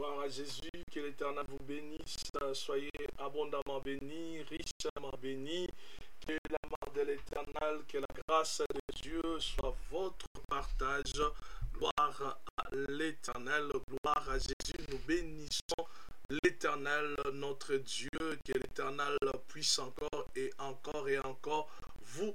Gloire à Jésus, que l'Éternel vous bénisse. Soyez abondamment bénis, richement bénis. Que l'amour de l'Éternel, que la grâce de Dieu soit votre partage. Gloire à l'Éternel, gloire à Jésus. Nous bénissons l'Éternel, notre Dieu. Que l'Éternel puisse encore et encore et encore vous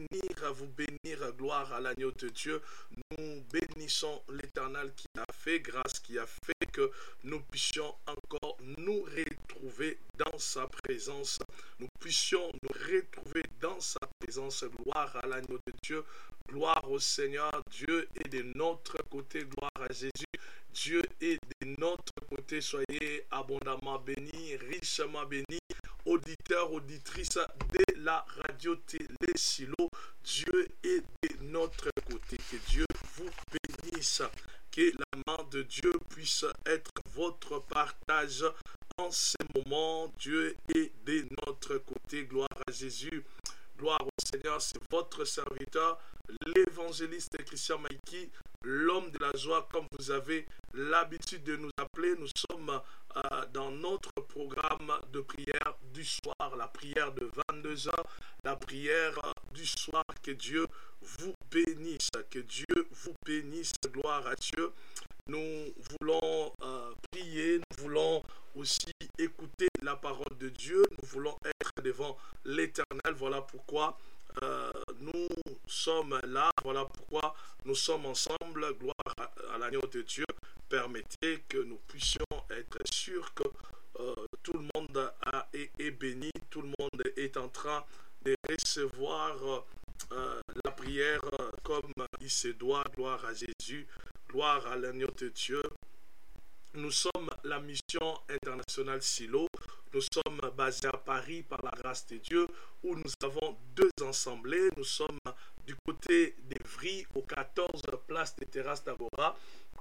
bénir, gloire à l'agneau de Dieu. Nous bénissons l'Éternel qui a fait grâce, qui a fait que nous puissions encore nous retrouver dans sa présence. Nous puissions nous retrouver dans sa présence. Gloire à l'agneau de Dieu. Gloire au Seigneur. Dieu est de notre côté. Gloire à Jésus. Dieu est de notre côté. Soyez abondamment bénis, richement bénis. Auditeurs, auditrices de la radio-télé Silo, Dieu est de notre côté. Que Dieu vous bénisse. Que la main de Dieu puisse être votre partage en ce moment. Dieu est de notre côté. Gloire à Jésus. Gloire au Seigneur. C'est votre serviteur, l'évangéliste Christian Maïki, l'homme de la joie, comme vous avez l'habitude de nous appeler. Nous sommes dans notre programme de prière du soir, la prière de 22 heures, la prière du soir. Que Dieu vous bénisse, que Dieu vous bénisse, gloire à Dieu. Nous voulons prier, nous voulons aussi écouter la parole de Dieu, nous voulons être devant l'Éternel. Voilà pourquoi nous sommes là, voilà pourquoi nous sommes ensemble. Gloire à l'agneau de Dieu. Permettez que nous puissions être sûrs que tout le monde est béni, tout le monde est en train de recevoir la prière comme il se doit. Gloire à Jésus, gloire à l'agneau de Dieu. Nous sommes la mission internationale Silo. Nous sommes basés à Paris par la grâce de Dieu, où nous avons deux assemblées. Nous sommes du côté d'Evry, aux 14 places des terrasses d'Agora.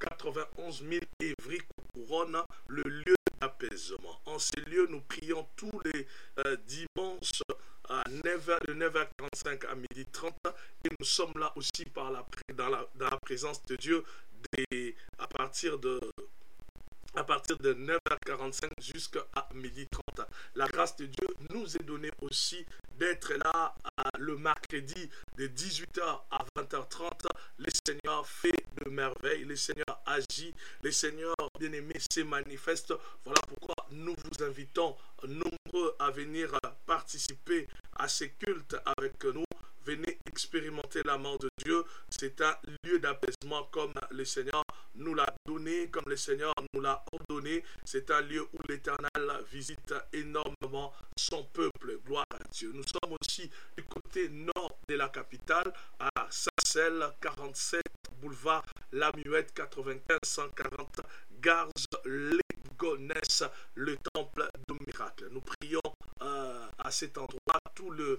91 000 Évry couronne le lieu d'apaisement. En ces lieux, nous prions tous les dimanches à 9h, de 9h45 à 12h30. Et nous sommes là aussi dans la présence de Dieu à partir de 9h45 jusqu'à 12h30. La grâce de Dieu nous est donnée aussi d'être là le mercredi de 18h à 20h30. Le Seigneur fait de merveilles, le Seigneur agit, le Seigneur bien-aimé se manifeste. Voilà pourquoi nous vous invitons nombreux à venir participer à ces cultes avec nous. Venez expérimenter la main de Dieu. C'est un lieu d'apaisement comme le Seigneur nous l'a donné, comme le Seigneur nous l'a ordonné. C'est un lieu où l'Éternel visite énormément son peuple. Gloire à Dieu. Nous sommes aussi du côté nord de la capitale, à Sarcelles, 47 boulevard La Muette, 95 140 Garges-les-Gonesse, le temple du miracle. Nous prions à cet endroit tout le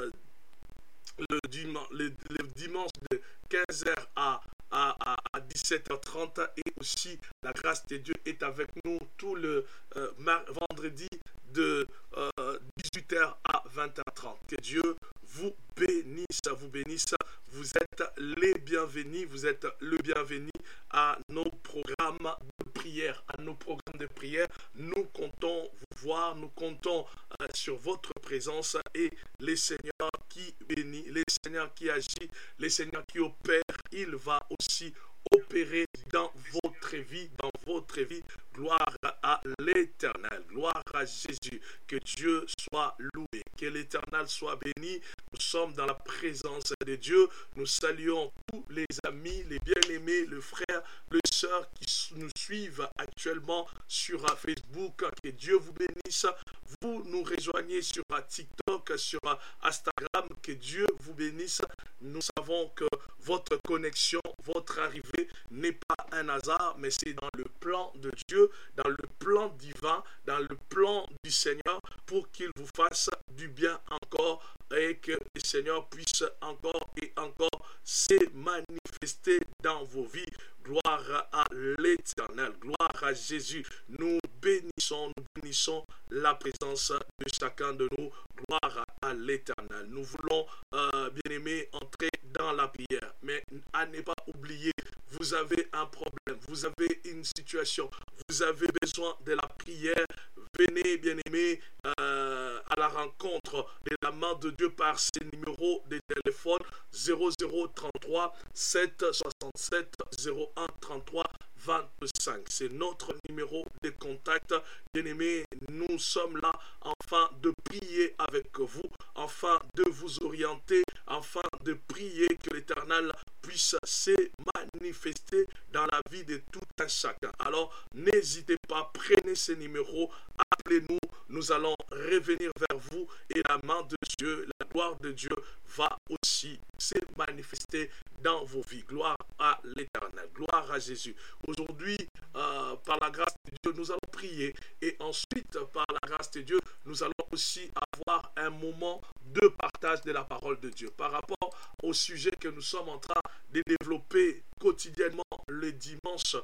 dimanche de 15h à 17h30, et aussi la grâce de Dieu est avec nous tout le vendredi de 18h à 20h30. Que Dieu vous bénisse, vous bénisse. Vous êtes les bienvenus, vous êtes le bienvenu à nos programmes de prière, Nous comptons vous voir, nous comptons sur votre présence, et les Seigneurs qui bénit, les Seigneurs qui agit, les Seigneurs qui opère, il va aussi opérer dans votre vie, Gloire à l'Éternel, gloire à Jésus. Que Dieu soit loué, que l'Éternel soit béni. Nous sommes dans la présence de Dieu. Nous saluons tous les amis, les bien-aimés, les frères, les sœurs qui nous suivent actuellement sur Facebook. Que Dieu vous bénisse. Vous nous rejoignez sur TikTok, sur Instagram. Que Dieu vous bénisse. Nous savons que votre connexion, votre arrivée n'est pas un hasard, mais c'est dans le plan de Dieu, dans le plan divin, dans le plan du Seigneur, pour qu'il vous fasse du bien encore, et que le Seigneur puisse encore et encore se manifester dans vos vies. Gloire à l'Éternel, gloire à Jésus. Nous bénissons la présence de chacun de nous. Gloire à l'Éternel. Nous voulons, bien-aimés, entrer dans dans la prière. Mais à ne pas oublier, vous avez un problème, vous avez une situation, vous avez besoin de la prière. Venez, bien-aimés, à la rencontre de la main de Dieu par ces numéros de téléphone 0033 767 01 33 25. C'est notre numéro de contact. Bien-aimés, nous sommes là afin de prier avec vous, afin de vous orienter, afin de prier que l'Éternel puisse se manifester dans la vie de tout un chacun. Alors, n'hésitez pas, prenez ces numéros, appelez-nous, nous allons revenir vers vous et la main de Dieu, la gloire de Dieu va aussi se manifester dans vos vies. Gloire à l'Éternel, gloire à Jésus. Aujourd'hui, par la grâce de Dieu, nous allons prier et ensuite, par la grâce de Dieu, nous allons aussi avoir un moment de partage de la parole de Dieu par rapport au sujet que nous sommes en train de développer quotidiennement le dimanche,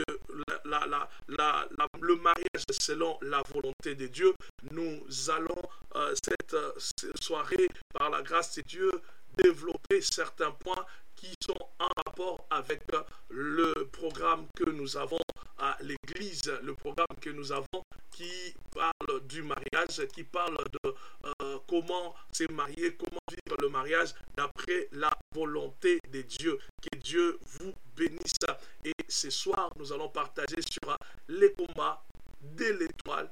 le mariage selon la volonté de Dieu. Nous allons cette soirée, par la grâce de Dieu, développer certains points qui sont en rapport avec le programme que nous avons à l'église, le programme que nous avons qui parle du mariage, qui parle de comment se marier, comment vivre le mariage d'après la volonté de Dieu. Que Dieu vous bénisse. Et ce soir, nous allons partager sur les combats de l'étoile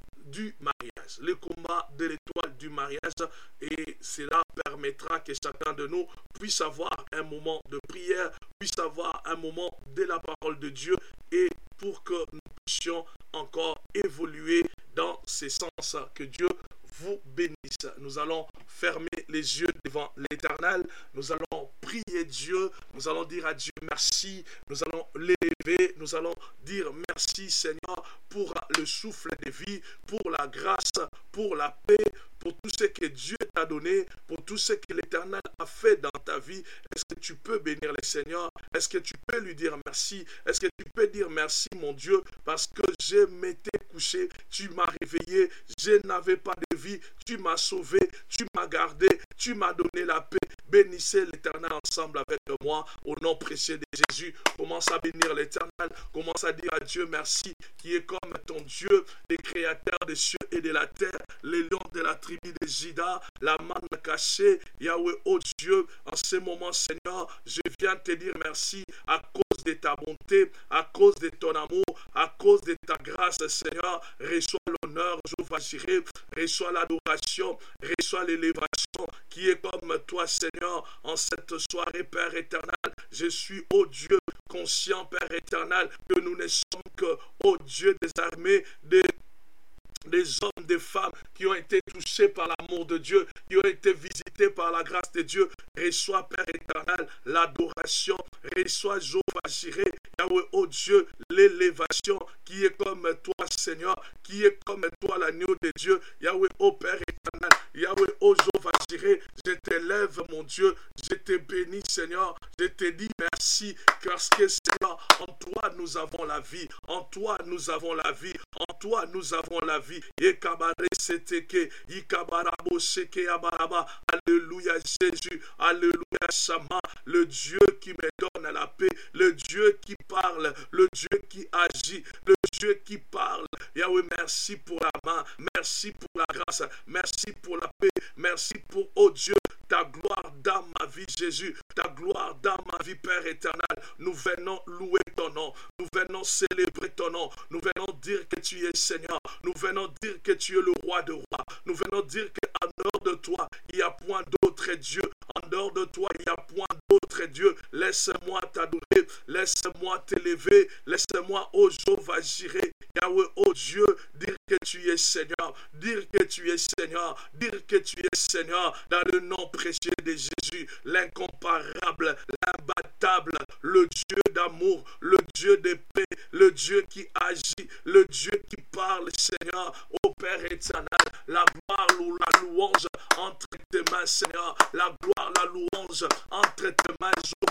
du mariage, le combat de l'étoile du mariage, et cela permettra que chacun de nous puisse avoir un moment de prière, puisse avoir un moment de la parole de Dieu, et pour que nous puissions encore évoluer dans ce sens. Que Dieu vous bénisse. Nous allons fermer les yeux devant l'Éternel, nous allons prier Dieu, nous allons dire à Dieu merci, nous allons l'élever, nous allons dire merci Seigneur pour le souffle de vie, pour la grâce, pour la paix, pour tout ce que Dieu t'a donné, pour tout ce que l'Éternel a fait dans ta vie. Est-ce que tu peux bénir le Seigneur? Est-ce que tu peux lui dire merci? Est-ce que tu peux dire merci mon Dieu, parce que je m'étais couché, tu m'as réveillé, je n'avais pas de vie, tu m'as sauvé, tu m'as gardé, tu m'as donné la paix. Bénissez l'Éternel ensemble avec moi, au nom précieux de Jésus. Commence à bénir l'Éternel, commence à dire à Dieu merci, qui est comme ton Dieu, le créateur des cieux et de la terre, les lions de la tribu de Juda, la manne cachée. Yahweh, oh Dieu, en ce moment, Seigneur, je viens te dire merci à cause de ta bonté, à cause de ton amour, à cause de ta grâce, Seigneur. Reçois l'honneur, Jéhovah Jireh, reçois l'adoration, reçois l'élévation, qui est comme toi, Seigneur, en cette soirée, Père éternel. Je suis, ô Dieu, conscient, Père éternel, que nous ne sommes que, ô Dieu des armées, des hommes, des femmes qui ont été touchés par l'amour de Dieu, qui ont été visités par la grâce de Dieu. Reçois, Père éternel, l'adoration. Reçois, Jéhovah Jireh, Yahweh, oh Dieu, l'élévation, qui est comme toi, Seigneur, qui est comme toi, l'agneau de Dieu. Yahweh, oh Père éternel, Yahweh, oh Jéhovah Jireh, je t'élève, mon Dieu, je te bénis, Seigneur, je te dis merci, parce que, Seigneur, en toi nous avons la vie, en toi nous avons la vie, en toi nous avons la vie. Alléluia Jésus, alléluia Shama, le Dieu qui me donne la paix, le Dieu qui parle, le Dieu qui agit, le Dieu qui parle. Yahweh, merci pour la main, merci pour la grâce, merci pour la paix, merci pour, oh Dieu, ta gloire dans ma vie, Jésus, ta gloire dans ma vie, Père éternel. Nous venons louer ton nom, nous venons célébrer ton nom, nous venons dire que tu es Seigneur, nous venons dire que tu es le roi de rois, nous venons dire qu'en dehors de toi, il n'y a point d'autre Dieu, en dehors de toi, il n'y a point d'autre Dieu. Laisse-moi t'adorer, laisse-moi t'élever, laisse-moi, ô Jéhovah Jireh, Yahweh, ô Dieu, dire que tu es Seigneur, dire que tu es Seigneur, dire que tu es Seigneur, dans le nom précieux de Jésus, l'incomparable, l'imbattable, le Dieu d'amour, le Dieu de paix, le Dieu qui agit, le Dieu qui parle, Seigneur, ô Père éternel, la gloire ou la louange entre tes mains, Seigneur, la gloire, la louange entre tes mains,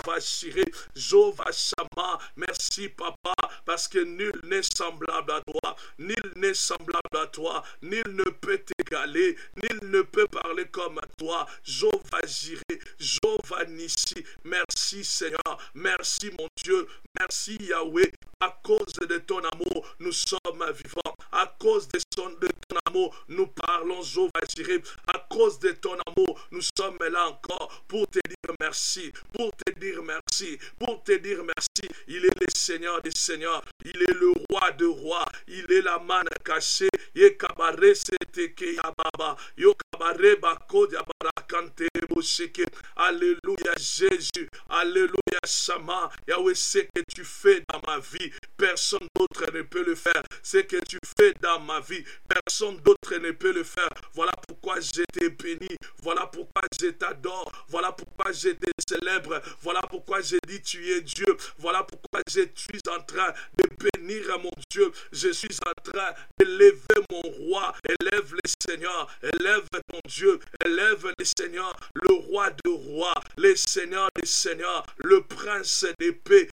Jéhovah Jireh, Jéhovah Shammah. Merci Papa, parce que nul n'est semblable à toi, nul n'est semblable à toi, nul ne peut t'égaler, nul ne peut parler comme toi. Jéhovah Jireh, Jéhovah Nissi, merci Seigneur, merci mon Dieu, merci Yahweh. À cause de ton amour, nous sommes vivants. À cause de ton amour, nous parlons, Jéhovah Jireh. À cause de ton amour, nous sommes là encore pour te dire merci, pour te dire merci, pour te dire merci. Il est le Seigneur des Seigneurs, il est le roi de rois, il est la manne cachée. Yekabare seteke yababa, yokabare bako yabarakante bosheke. Alléluia Jésus, alléluia Shama. Yahweh, ce que tu fais dans ma vie, personne d'autre ne peut le faire. Ce que tu fais dans ma vie, personne d'autre ne peut le faire. Voilà pourquoi je t'ai béni. Voilà pourquoi je t'adore. Voilà pourquoi je te célèbre. Voilà pourquoi je dis tu es Dieu. Voilà pourquoi je suis en train de bénir mon Dieu. Je suis en train d'élever mon roi. Élève le Seigneur. Élève ton Dieu. Élève le Seigneur. Le roi de rois. Le Seigneur des seigneurs. Le prince des paix.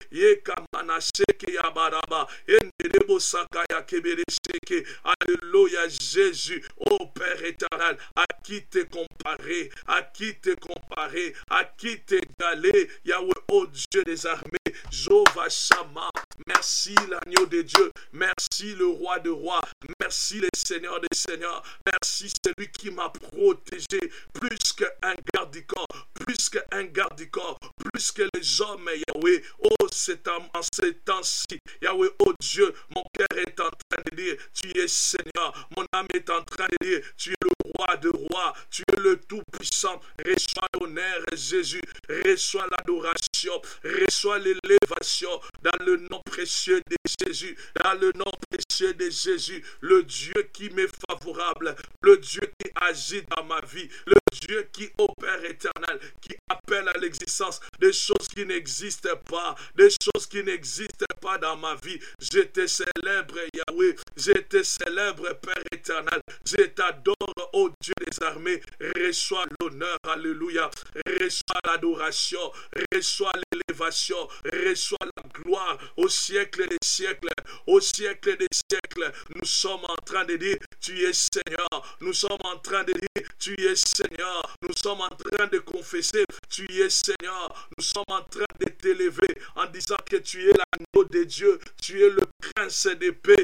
Alléluia Jésus, ô Père éternel, à qui te comparer, à qui te comparer, à qui t'égaler, Yahweh, ô Dieu des armées, Jéhovah Shammah, merci l'agneau de Dieu, merci le roi de rois, merci le Seigneur des seigneurs, merci celui qui m'a protégé plus qu'un garde du corps, plus qu'un garde du corps, plus que les hommes, Yahweh, oh en ces temps-ci, Yahweh, oh Dieu, mon cœur est en train de dire, tu es Seigneur, mon âme est en train de dire, tu es le roi de rois, tu es le tout-puissant, reçois l'honneur, Jésus, reçois l'adoration, reçois l'élévation, dans le nom précieux de Jésus, dans le nom précieux de Jésus, le Dieu qui m'est favorable, le Dieu qui agit dans ma vie, le Dieu qui opère éternel, qui appelle à l'existence des choses qui n'existent pas, des choses qui n'existent pas dans ma vie. Je te célèbre, Yahweh, je te célèbre, Père éternel, je t'adore, ô Dieu des armées, reçois l'honneur, alléluia, reçois l'adoration, reçois l'élévation, reçois la gloire au siècle des siècles, au siècle des siècles. Nous sommes en train de dire, tu es Seigneur, nous sommes en train de dire, tu es Seigneur, nous sommes en train de confesser, tu es Seigneur, nous sommes en train de t'élever en disant que tu es l'agneau de Dieu, tu es le prince de paix,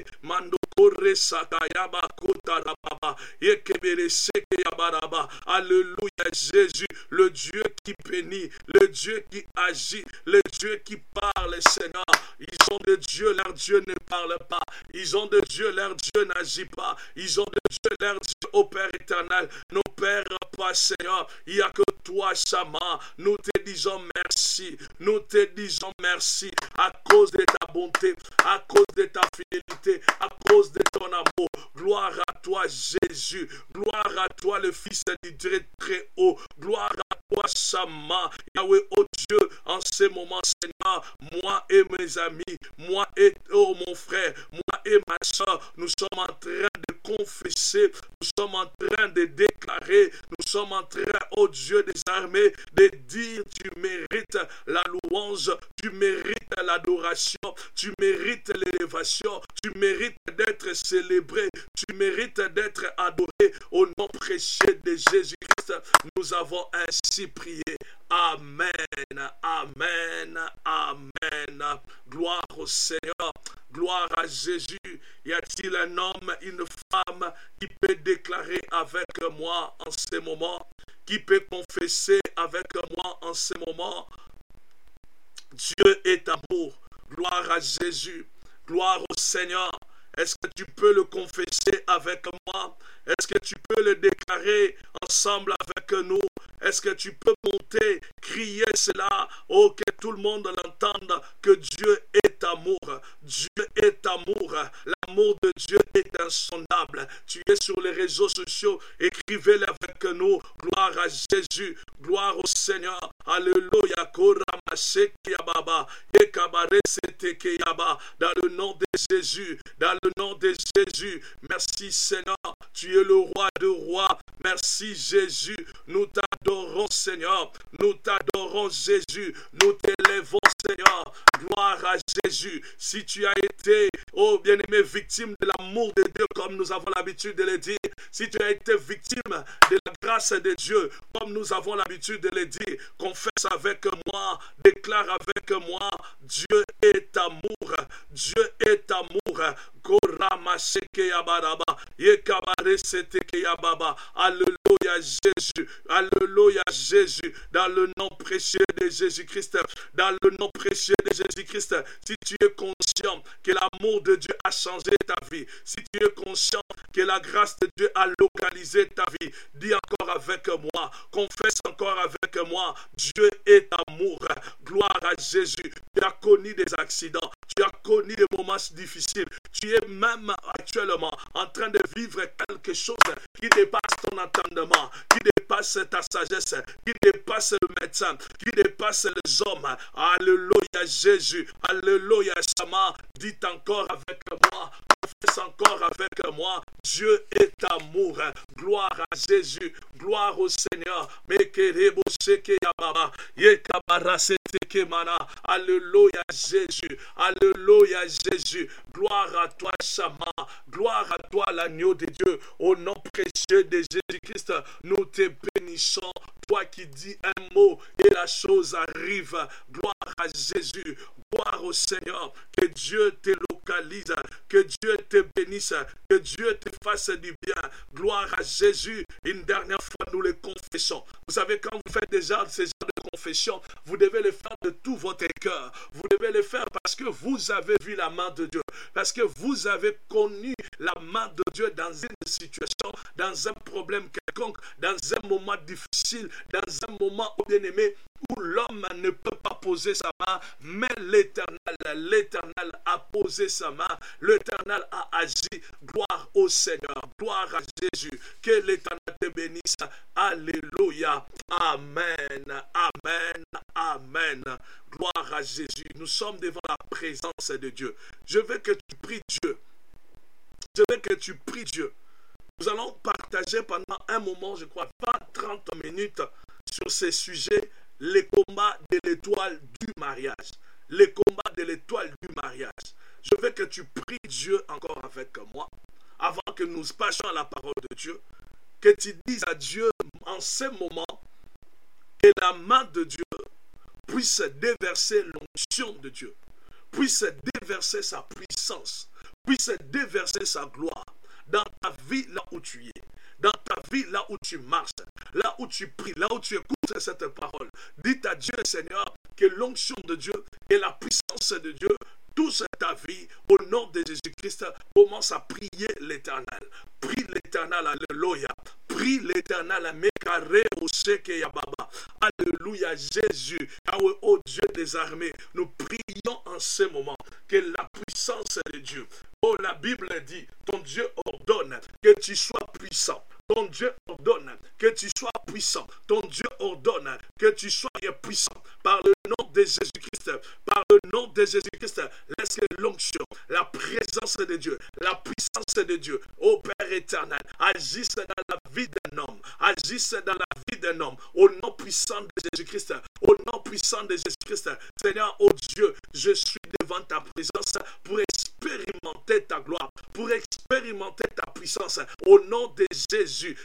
alléluia Jésus, le Dieu qui bénit, le Dieu qui agit, le Dieu qui parle, Seigneur. Ils ont de Dieu, leur Dieu ne parle pas, ils ont de Dieu, leur Dieu n'agit pas, ils ont de Dieu, leur Dieu, ô Père éternel, n'opère pas, Seigneur. Il n'y a que toi, Shammah. Nous te disons merci, nous te disons merci à cause de ta bonté, à cause de ta fidélité, à cause de ton amour. Gloire à toi, Jésus, gloire à toi, le Fils du Dieu très haut, gloire à toi, Shammah. Yahweh, oh Dieu, en ce moment, Seigneur, moi et mes amis, moi et oh mon frère, moi et ma soeur, nous sommes en train de confesser, nous sommes en train de déclarer, nous sommes en train, oh Dieu des armées, de dire, tu mérites la louange, tu mérites l'adoration, tu mérites l'élévation, tu mérites d'être célébré, tu mérites d'être adoré. Au nom précieux de Jésus-Christ, nous avons ainsi prié. Amen, amen, amen. Gloire au Seigneur, gloire à Jésus. Y a-t-il un homme, une femme qui peut déclarer avec moi en ce moment, qui peut confesser avec moi en ce moment? Dieu est amour. Gloire à Jésus, gloire au Seigneur. Est-ce que tu peux le confesser avec moi? Est-ce que tu peux le déclarer ensemble avec nous? Est-ce que tu peux monter, crier cela, oh, que tout le monde l'entende, que Dieu est amour. Dieu est amour. L'amour de Dieu est insondable. Tu es sur les réseaux sociaux, écrivez-le avec nous. Gloire à Jésus, gloire au Seigneur. Alléluia. Dans le nom de Jésus, dans le nom de Jésus. Merci Seigneur, tu es le roi de rois. Merci Jésus. Nous t'adorons Seigneur. Nous t'adorons Jésus. Nous t'élèvons Seigneur. Gloire à Jésus. Si tu as été, oh bien-aimé, victime de l'amour de Dieu, comme nous avons l'habitude de le dire, si tu as été victime de la grâce de Dieu, comme nous avons l'habitude de le dire, confesse avec moi, déclare avec moi, Dieu est amour, Dieu est amour. Alléluia Jésus, alléluia Jésus, dans le nom précieux de Jésus-Christ, dans le nom précieux de Jésus-Christ. Si tu es conscient que l'amour de Dieu a changé ta vie, si tu es conscient que la grâce de Dieu a localisé ta vie, dis encore avec moi, confesse encore avec moi, Dieu est amour. Gloire à Jésus. Tu as connu des accidents, tu as connu des moments difficiles, tu es même actuellement en train de vivre quelque chose qui dépasse ton entendement, qui dépasse ta sagesse, qui dépasse le médecin, qui dépasse les hommes. Alléluia Jésus, alléluia Sama. Dites encore avec moi, confesse encore avec moi, Dieu est amour. Gloire à Jésus, gloire au Seigneur. Alléluia Jésus, alléluia Jésus. Gloire à toi Shama, gloire à toi l'agneau de Dieu. Au nom précieux de Jésus-Christ, nous te bénissons. Toi qui dis un mot et la chose arrive. Gloire à Jésus, gloire au Seigneur. Que Dieu te localise, que Dieu te bénisse, que Dieu te fasse du bien. Gloire à Jésus. Une dernière fois, nous le confessons. Vous savez, quand vous faites déjà ces genres de confession, vous devez le faire de tout votre cœur. Vous devez le faire parce que vous avez vu la main de Dieu. Parce que vous avez connu la main de Dieu dans une situation, dans un problème quelconque, dans un moment difficile, dans un moment, bien-aimé, où l'homme ne peut pas poser sa main, mais l'Éternel a posé sa main, l'Éternel a agi. Gloire au Seigneur, gloire à Jésus, que l'Éternel te bénisse. Alléluia, amen, amen, amen. Gloire à Jésus. Nous sommes devant la présence de Dieu. Je veux que tu pries Dieu. Je veux que tu pries Dieu. Nous allons partager pendant un moment, je crois, 20-30 minutes sur ces sujets, les combats de l'étoile du mariage. Les combats de l'étoile du mariage. Je veux que tu pries Dieu encore avec moi, avant que nous passions à la parole de Dieu, que tu dises à Dieu en ce moment que la main de Dieu puisse déverser l'onction de Dieu, puisse déverser sa puissance, puisse déverser sa gloire dans ta vie là où tu es, dans ta vie là où tu marches, là où tu pries, là où tu écoutes cette parole. Dites à Dieu, Seigneur, que l'onction de Dieu et la puissance de Dieu touchent ta vie. Au nom de Jésus-Christ, commence à prier l'Éternel. Prie l'Éternel, alléluia. Prie l'Éternel, alléluia Jésus. Oh Dieu des armées, nous prions en ce moment que la puissance de Dieu, oh la Bible dit, ton Dieu ordonne que tu sois puissant. Ton Dieu ordonne que tu sois puissant. Ton Dieu ordonne que tu sois puissant. Par le nom de Jésus-Christ, par le nom de Jésus-Christ, laisse que l'onction, la présence de Dieu, la puissance de Dieu, ô Père éternel, agisse dans la vie d'un homme, agisse dans la vie d'un homme, au nom puissant de Jésus-Christ, au nom puissant de Jésus-Christ. Seigneur, ô Dieu, je suis devant ta présence pour expérimenter ta gloire, pour expérimenter ta puissance, au nom de Jésus.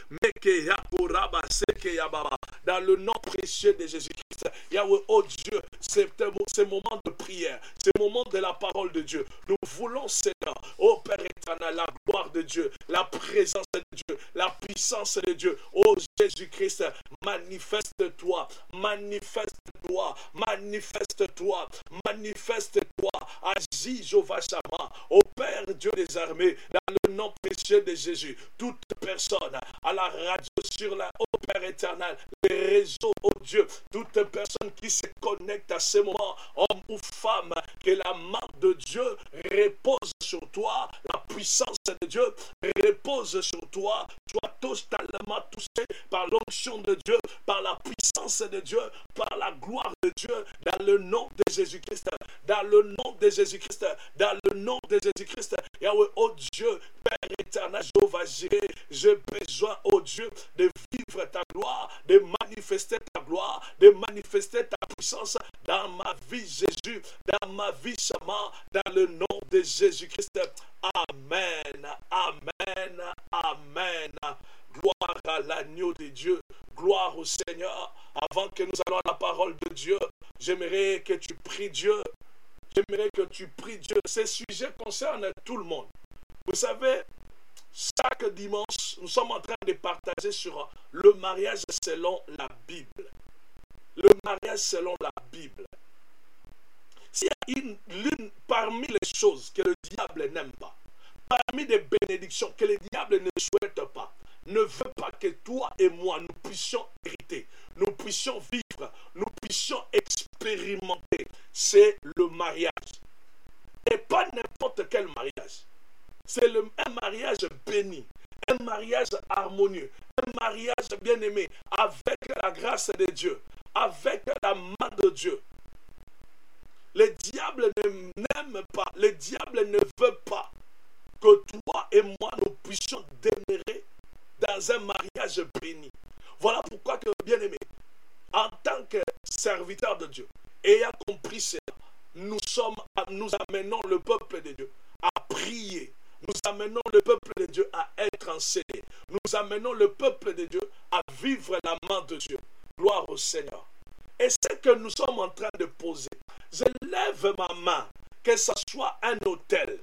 Dans le nom précieux de Jésus-Christ, Yahweh, oh Dieu, ces moments de prière, ces moments de la parole de Dieu, nous voulons, Seigneur, oh Père éternel, la gloire de Dieu, la présence de Dieu, la puissance de Dieu, oh Jésus-Christ, manifeste-toi, manifeste-toi, manifeste-toi, manifeste-toi, agis, Jéhovah Shammah, oh Père Dieu des armées, dans le nom précieux de Jésus, toute personne à la radio, sur la, oh Père éternel, les réseaux, oh Dieu, toute personne qui se connecte à ce moment, homme ou femme, que la main de Dieu repose sur toi, la puissance de Dieu repose sur toi, sois totalement touché par l'onction de Dieu, par la puissance de Dieu, par la gloire de Dieu, dans le nom de Jésus-Christ, dans le nom de Jésus-Christ, dans le nom de Jésus-Christ. Yahweh, oh Dieu, Père éternel, Jéhovah Jireh, j'ai besoin, oh Dieu, de vivre ta gloire, de manifester ta gloire, de manifester ta puissance dans ma vie, Jésus, dans ma vie, Shama, dans le nom de Jésus-Christ. Amen, amen, amen. Gloire à l'agneau de Dieu, gloire au Seigneur. Avant que nous allons à la parole de Dieu, j'aimerais que tu pries Dieu. J'aimerais que tu pries Dieu. Ces sujets concernent tout le monde. Vous savez, chaque dimanche, nous sommes en train de partager sur le mariage selon la Bible. Le mariage selon la Bible. S'il y a l'une parmi les choses que le diable n'aime pas, parmi les bénédictions que le diable ne souhaite pas, ne veut pas que toi et moi, nous puissions hériter, nous puissions vivre, nous puissions expérimenter, c'est le mariage. Et pas n'importe quel mariage. C'est un mariage béni, un mariage harmonieux, un mariage bien-aimé, avec la grâce de Dieu, avec la main de Dieu. Le diable n'aime pas, le diable ne veut pas que toi et moi, nous puissions demeurer dans un mariage béni. Voilà pourquoi, bien-aimé, en tant que serviteur de Dieu, ayant compris cela, nous amenons le peuple de Dieu à prier. Nous amenons le peuple de Dieu à être enseigné. Nous amenons le peuple de Dieu à vivre la main de Dieu. Gloire au Seigneur. Et ce que nous sommes en train de poser, je lève ma main, que ce soit un autel.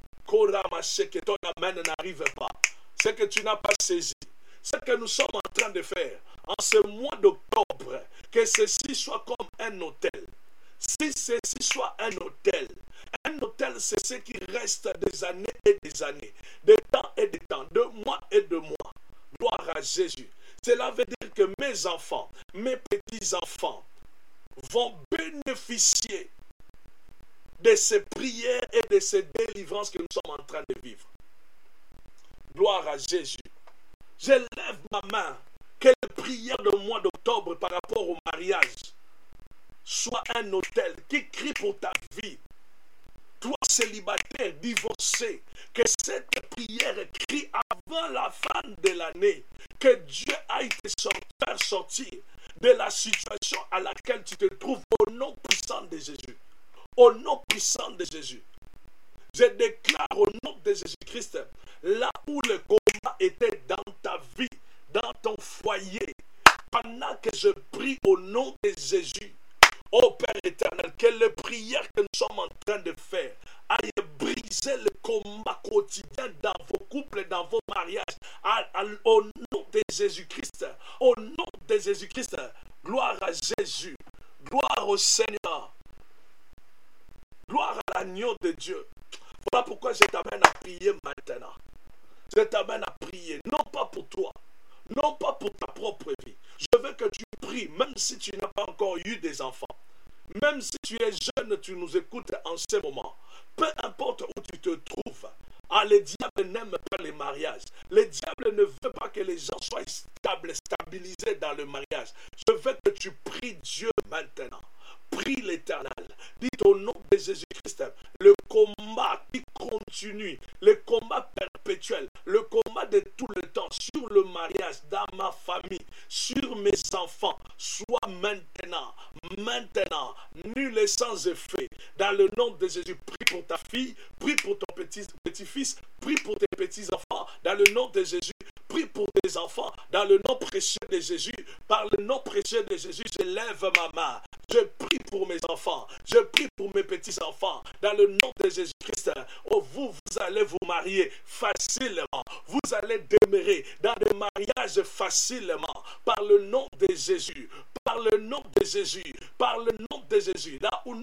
Que ton amen n'arrive pas. Ce que tu n'as pas saisi. Ce que nous sommes en train de faire en ce mois d'octobre, que ceci soit comme un autel. Si ceci soit un autel, c'est ce qui reste des années et des années, des temps et des temps, de mois et de mois. Gloire à Jésus. Cela veut dire que mes enfants, mes petits-enfants vont bénéficier de ces prières et de ces délivrances que nous sommes en train de vivre. Gloire à Jésus. Je lève ma main, que les prières du mois d'octobre par rapport au mariage soit un autel qui crie pour ta vie. Toi, célibataire, divorcé, que cette prière crie avant la fin de l'année, que Dieu aille te faire sortir de la situation à laquelle tu te trouves au nom puissant de Jésus. Au nom puissant de Jésus. Je déclare au nom de Jésus-Christ, là où le combat était dans ta vie, dans ton foyer, pendant que je prie au nom de Jésus, ô Père éternel, que les prières que nous sommes en train de faire aillent briser le combat quotidien dans vos couples, dans vos mariages, au nom de Jésus-Christ. Au nom de Jésus-Christ, gloire à Jésus, gloire au Seigneur, gloire à l'agneau de Dieu. Voilà pourquoi je t'amène à prier maintenant. Je t'amène à prier, non pas pour toi, non pas pour ta propre vie. Je veux que tu pries, même si tu n'as pas encore eu des enfants. Même si tu es jeune, tu nous écoutes en ce moment. Peu importe où tu te trouves. Le diable n'aime pas les mariages. Le diable ne veut pas que les gens soient stabilisés dans le mariage. Je veux que tu pries Dieu maintenant. Prie l'Éternel. Dites au nom de Jésus-Christ, le combat qui continue, le combat perpétuel, le combat de tout le temps sur le mariage, dans ma famille, sur mes enfants, soit maintenant, nul et sans effet. Dans le nom de Jésus, prie pour ta fille, prie pour ton petit-fils, prie pour tes petits-enfants. Dans le nom de Jésus, prie pour tes enfants. Dans le nom précieux de Jésus, par le nom précieux de Jésus, je lève ma main. Je prie pour mes enfants, je prie pour mes petits-enfants, dans le nom de Jésus-Christ. Oh, vous allez vous marier facilement, vous allez demeurer dans des mariages facilement, par le nom de Jésus, par le nom de Jésus, par le nom de Jésus. Là où nous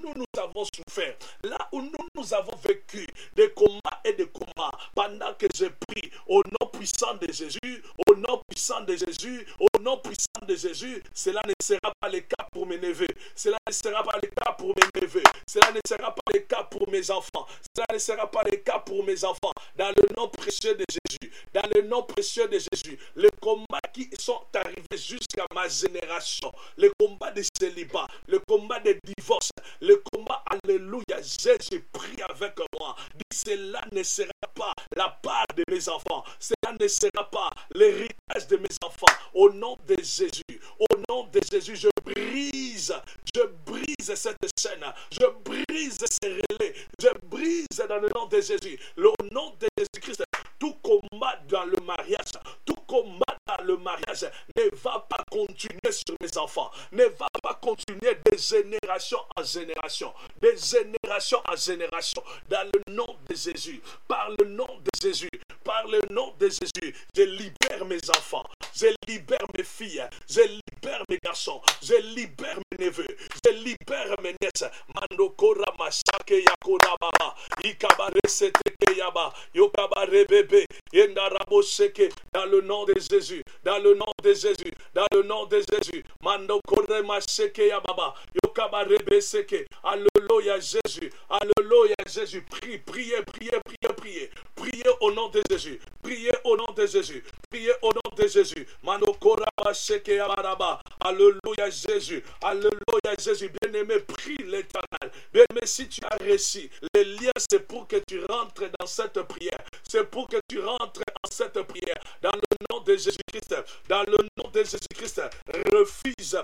avons souffert, là où nous avons vécu des combats et des combats, pendant que j'ai pris au nom puissant de Jésus, au nom puissant de Jésus, au nom puissant de Jésus, cela ne sera pas le cas pour mes neveux, cela ne sera pas le cas pour mes neveux, cela ne sera pas le cas pour mes enfants, cela ne sera pas le cas pour mes enfants, dans le nom précieux de Jésus, dans le nom précieux de Jésus, les combats qui sont arrivés jusqu'à ma génération, le combat de célibat, le combat de divorce, le combat, alléluia, Jésus prie avec moi, dit cela ne sera pas la part de mes enfants, cela ne sera pas l'héritage de mes enfants, au nom de Jésus, au nom de Jésus, je brise cette chaîne, je brise ces relais, je brise dans le nom de Jésus, au nom de Jésus-Christ, tout combat dans le mariage, tout combat dans le mariage ne va pas continuer sur mes enfants, ne va pas continuer de génération en génération, de génération en génération, dans le nom de Jésus, par le nom de Jésus, par le nom de Jésus, je libère mes enfants, je libère mes filles, je libère mes garçons, je libère mes neveux, je libère mes nièces. Mandokora masake yakora baba, ikabare seteke yaba, yokabare bébé, yendarabo seke, dans le nom de Jésus, dans le nom de Jésus, dans le nom de Jésus, mandokore maseke yababa, yokabare bébé seke, alléluia Jésus, alléluia Jésus, priez, priez, priez, priez, priez, priez au nom de Jésus, priez au nom de Jésus, priez au nom de Jésus, mandokora maseke yabaraba, alléluia Jésus, alléluia Jésus, bien-aimé, prie l'Éternel, bien-aimé, si tu as réussi, les liens c'est pour que tu rentres dans cette prière, c'est pour que tu rentres en cette prière, dans le nom de Jésus-Christ, dans le nom de Jésus-Christ, refuse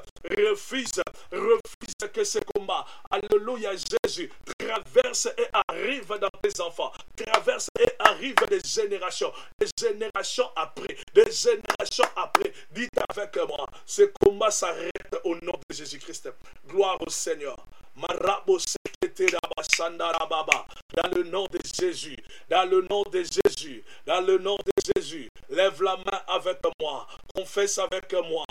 que ce combat, alléluia Jésus, traverse et arrive dans tes enfants, traverse et arrive des générations après, dites avec moi, ce combat s'arrête au nom de Jésus-Christ, gloire au Seigneur. Dans le nom de Jésus, dans le nom de Jésus, dans le nom de Jésus, lève la main avec moi, confesse avec moi.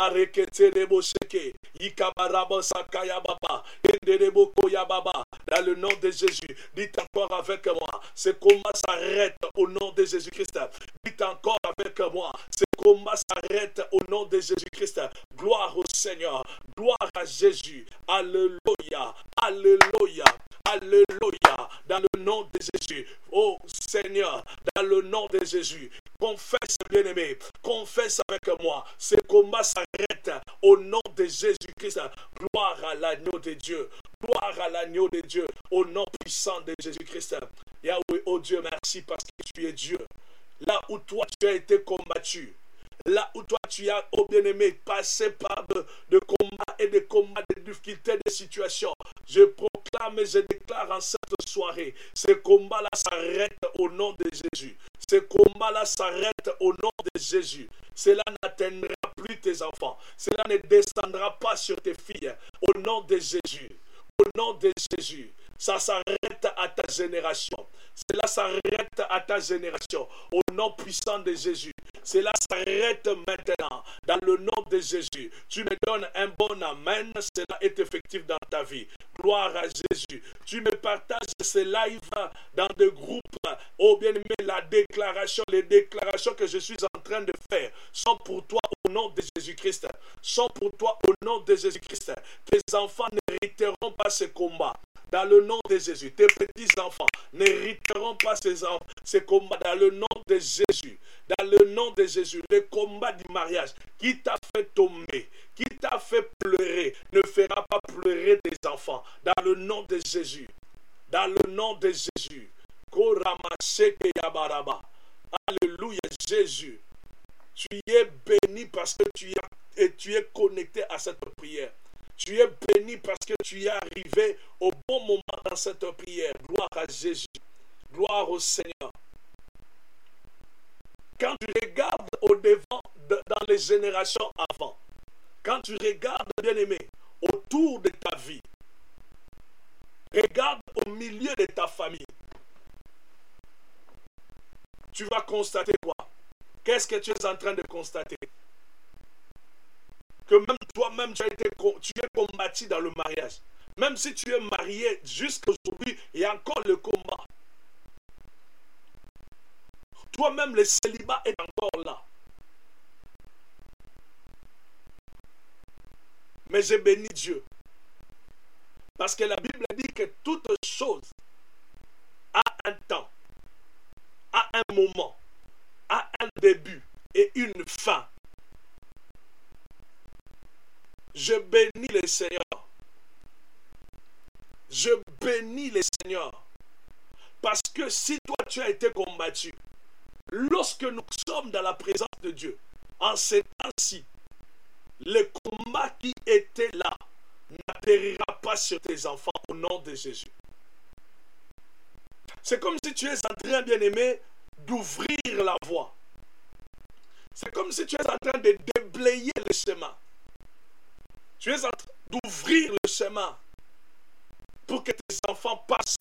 Dans le nom de Jésus, dites encore avec moi, ce combat s'arrête au nom de Jésus-Christ. Dites encore avec moi, ce combat s'arrête au nom de Jésus-Christ. Gloire au Seigneur, gloire à Jésus. Alléluia, alléluia, alléluia. Dans le nom de Jésus, oh Seigneur, dans le nom de Jésus, confesse, bien-aimé, confesse avec moi. Ce combat s'arrête au nom de Jésus-Christ. Gloire à l'agneau de Dieu. Gloire à l'agneau de Dieu. Au nom puissant de Jésus-Christ. Yahweh, oh Dieu, merci parce que tu es Dieu. Là où toi tu as été combattu, là où toi tu as, oh bien-aimé, passé par de combats et de combats, de difficultés, de situations, je proclame et je déclare en cette soirée, ce combat-là s'arrête au nom de Jésus. Ce combat-là s'arrête au nom de Jésus. Cela n'atteindra plus tes enfants. Cela ne descendra pas sur tes filles. Au nom de Jésus. Au nom de Jésus. Ça s'arrête à ta génération. Cela s'arrête à ta génération. Au nom puissant de Jésus. Cela s'arrête maintenant. Dans le nom de Jésus. Tu me donnes un bon amen. Cela est effectif dans ta vie. Gloire à Jésus. Tu me partages ces lives dans des groupes. Oh bien-aimé, les déclarations que je suis en train de faire sont pour toi au nom de Jésus-Christ. Sont pour toi au nom de Jésus-Christ. Tes enfants n'hériteront pas ce combat. Dans le nom de Jésus, tes petits-enfants n'hériteront pas ces combats dans le nom de Jésus. Dans le nom de Jésus, le combat du mariage qui t'a fait tomber, qui t'a fait pleurer, ne fera pas pleurer tes enfants. Dans le nom de Jésus. Dans le nom de Jésus. Alléluia Jésus. Tu es béni parce que tu es connecté à cette prière. Tu es béni parce que tu es arrivé au bon moment dans cette prière. Gloire à Jésus. Gloire au Seigneur. Quand tu regardes au devant, dans les générations avant, quand tu regardes, bien-aimé, autour de ta vie, regarde au milieu de ta famille, tu vas constater quoi? Qu'est-ce que tu es en train de constater? Que même toi-même, tu es combattu dans le mariage. Même si tu es marié jusqu'à aujourd'hui, il y a encore le combat. Toi-même, le célibat est encore là. Mais j'ai béni Dieu. Parce que la Bible dit que toute chose a un temps, a un moment, a un début et une fin. Je bénis le Seigneur. Je bénis le Seigneur. Parce que si toi tu as été combattu, lorsque nous sommes dans la présence de Dieu, en ces temps-ci, le combat qui était là n'atterrira pas sur tes enfants au nom de Jésus. C'est comme si tu es en train, bien-aimé, d'ouvrir la voie. C'est comme si tu es en train de déblayer le chemin. Tu es en train d'ouvrir le chemin pour que tes enfants passent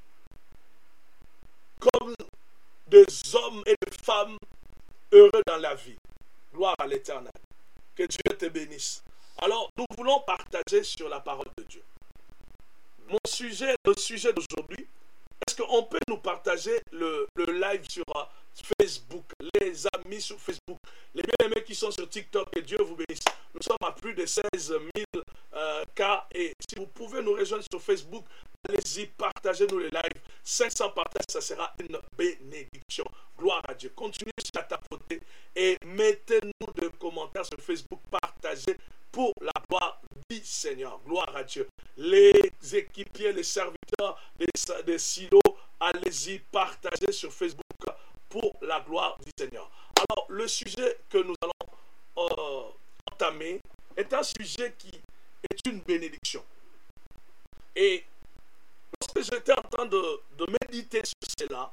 comme des hommes et des femmes heureux dans la vie. Gloire à l'Éternel. Que Dieu te bénisse. Alors, nous voulons partager sur la parole de Dieu. Le sujet d'aujourd'hui, est-ce qu'on peut nous partager le live sur Facebook, les amis sur Facebook, les bien-aimés qui sont sur TikTok, que Dieu vous bénisse. Nous sommes à plus de 16 000 cas et si vous pouvez nous rejoindre sur Facebook, allez-y, partagez-nous les lives. 500 partages, ça sera une bénédiction. Gloire à Dieu. Continuez à tapoter et mettez-nous des commentaires sur Facebook, partagez pour la gloire du Seigneur. Gloire à Dieu. Les équipiers, les serviteurs des silos, allez-y, partagez sur Facebook pour la gloire du Seigneur. Alors, le sujet que nous allons entamer est un sujet qui est une bénédiction. Et lorsque j'étais en train de méditer sur cela,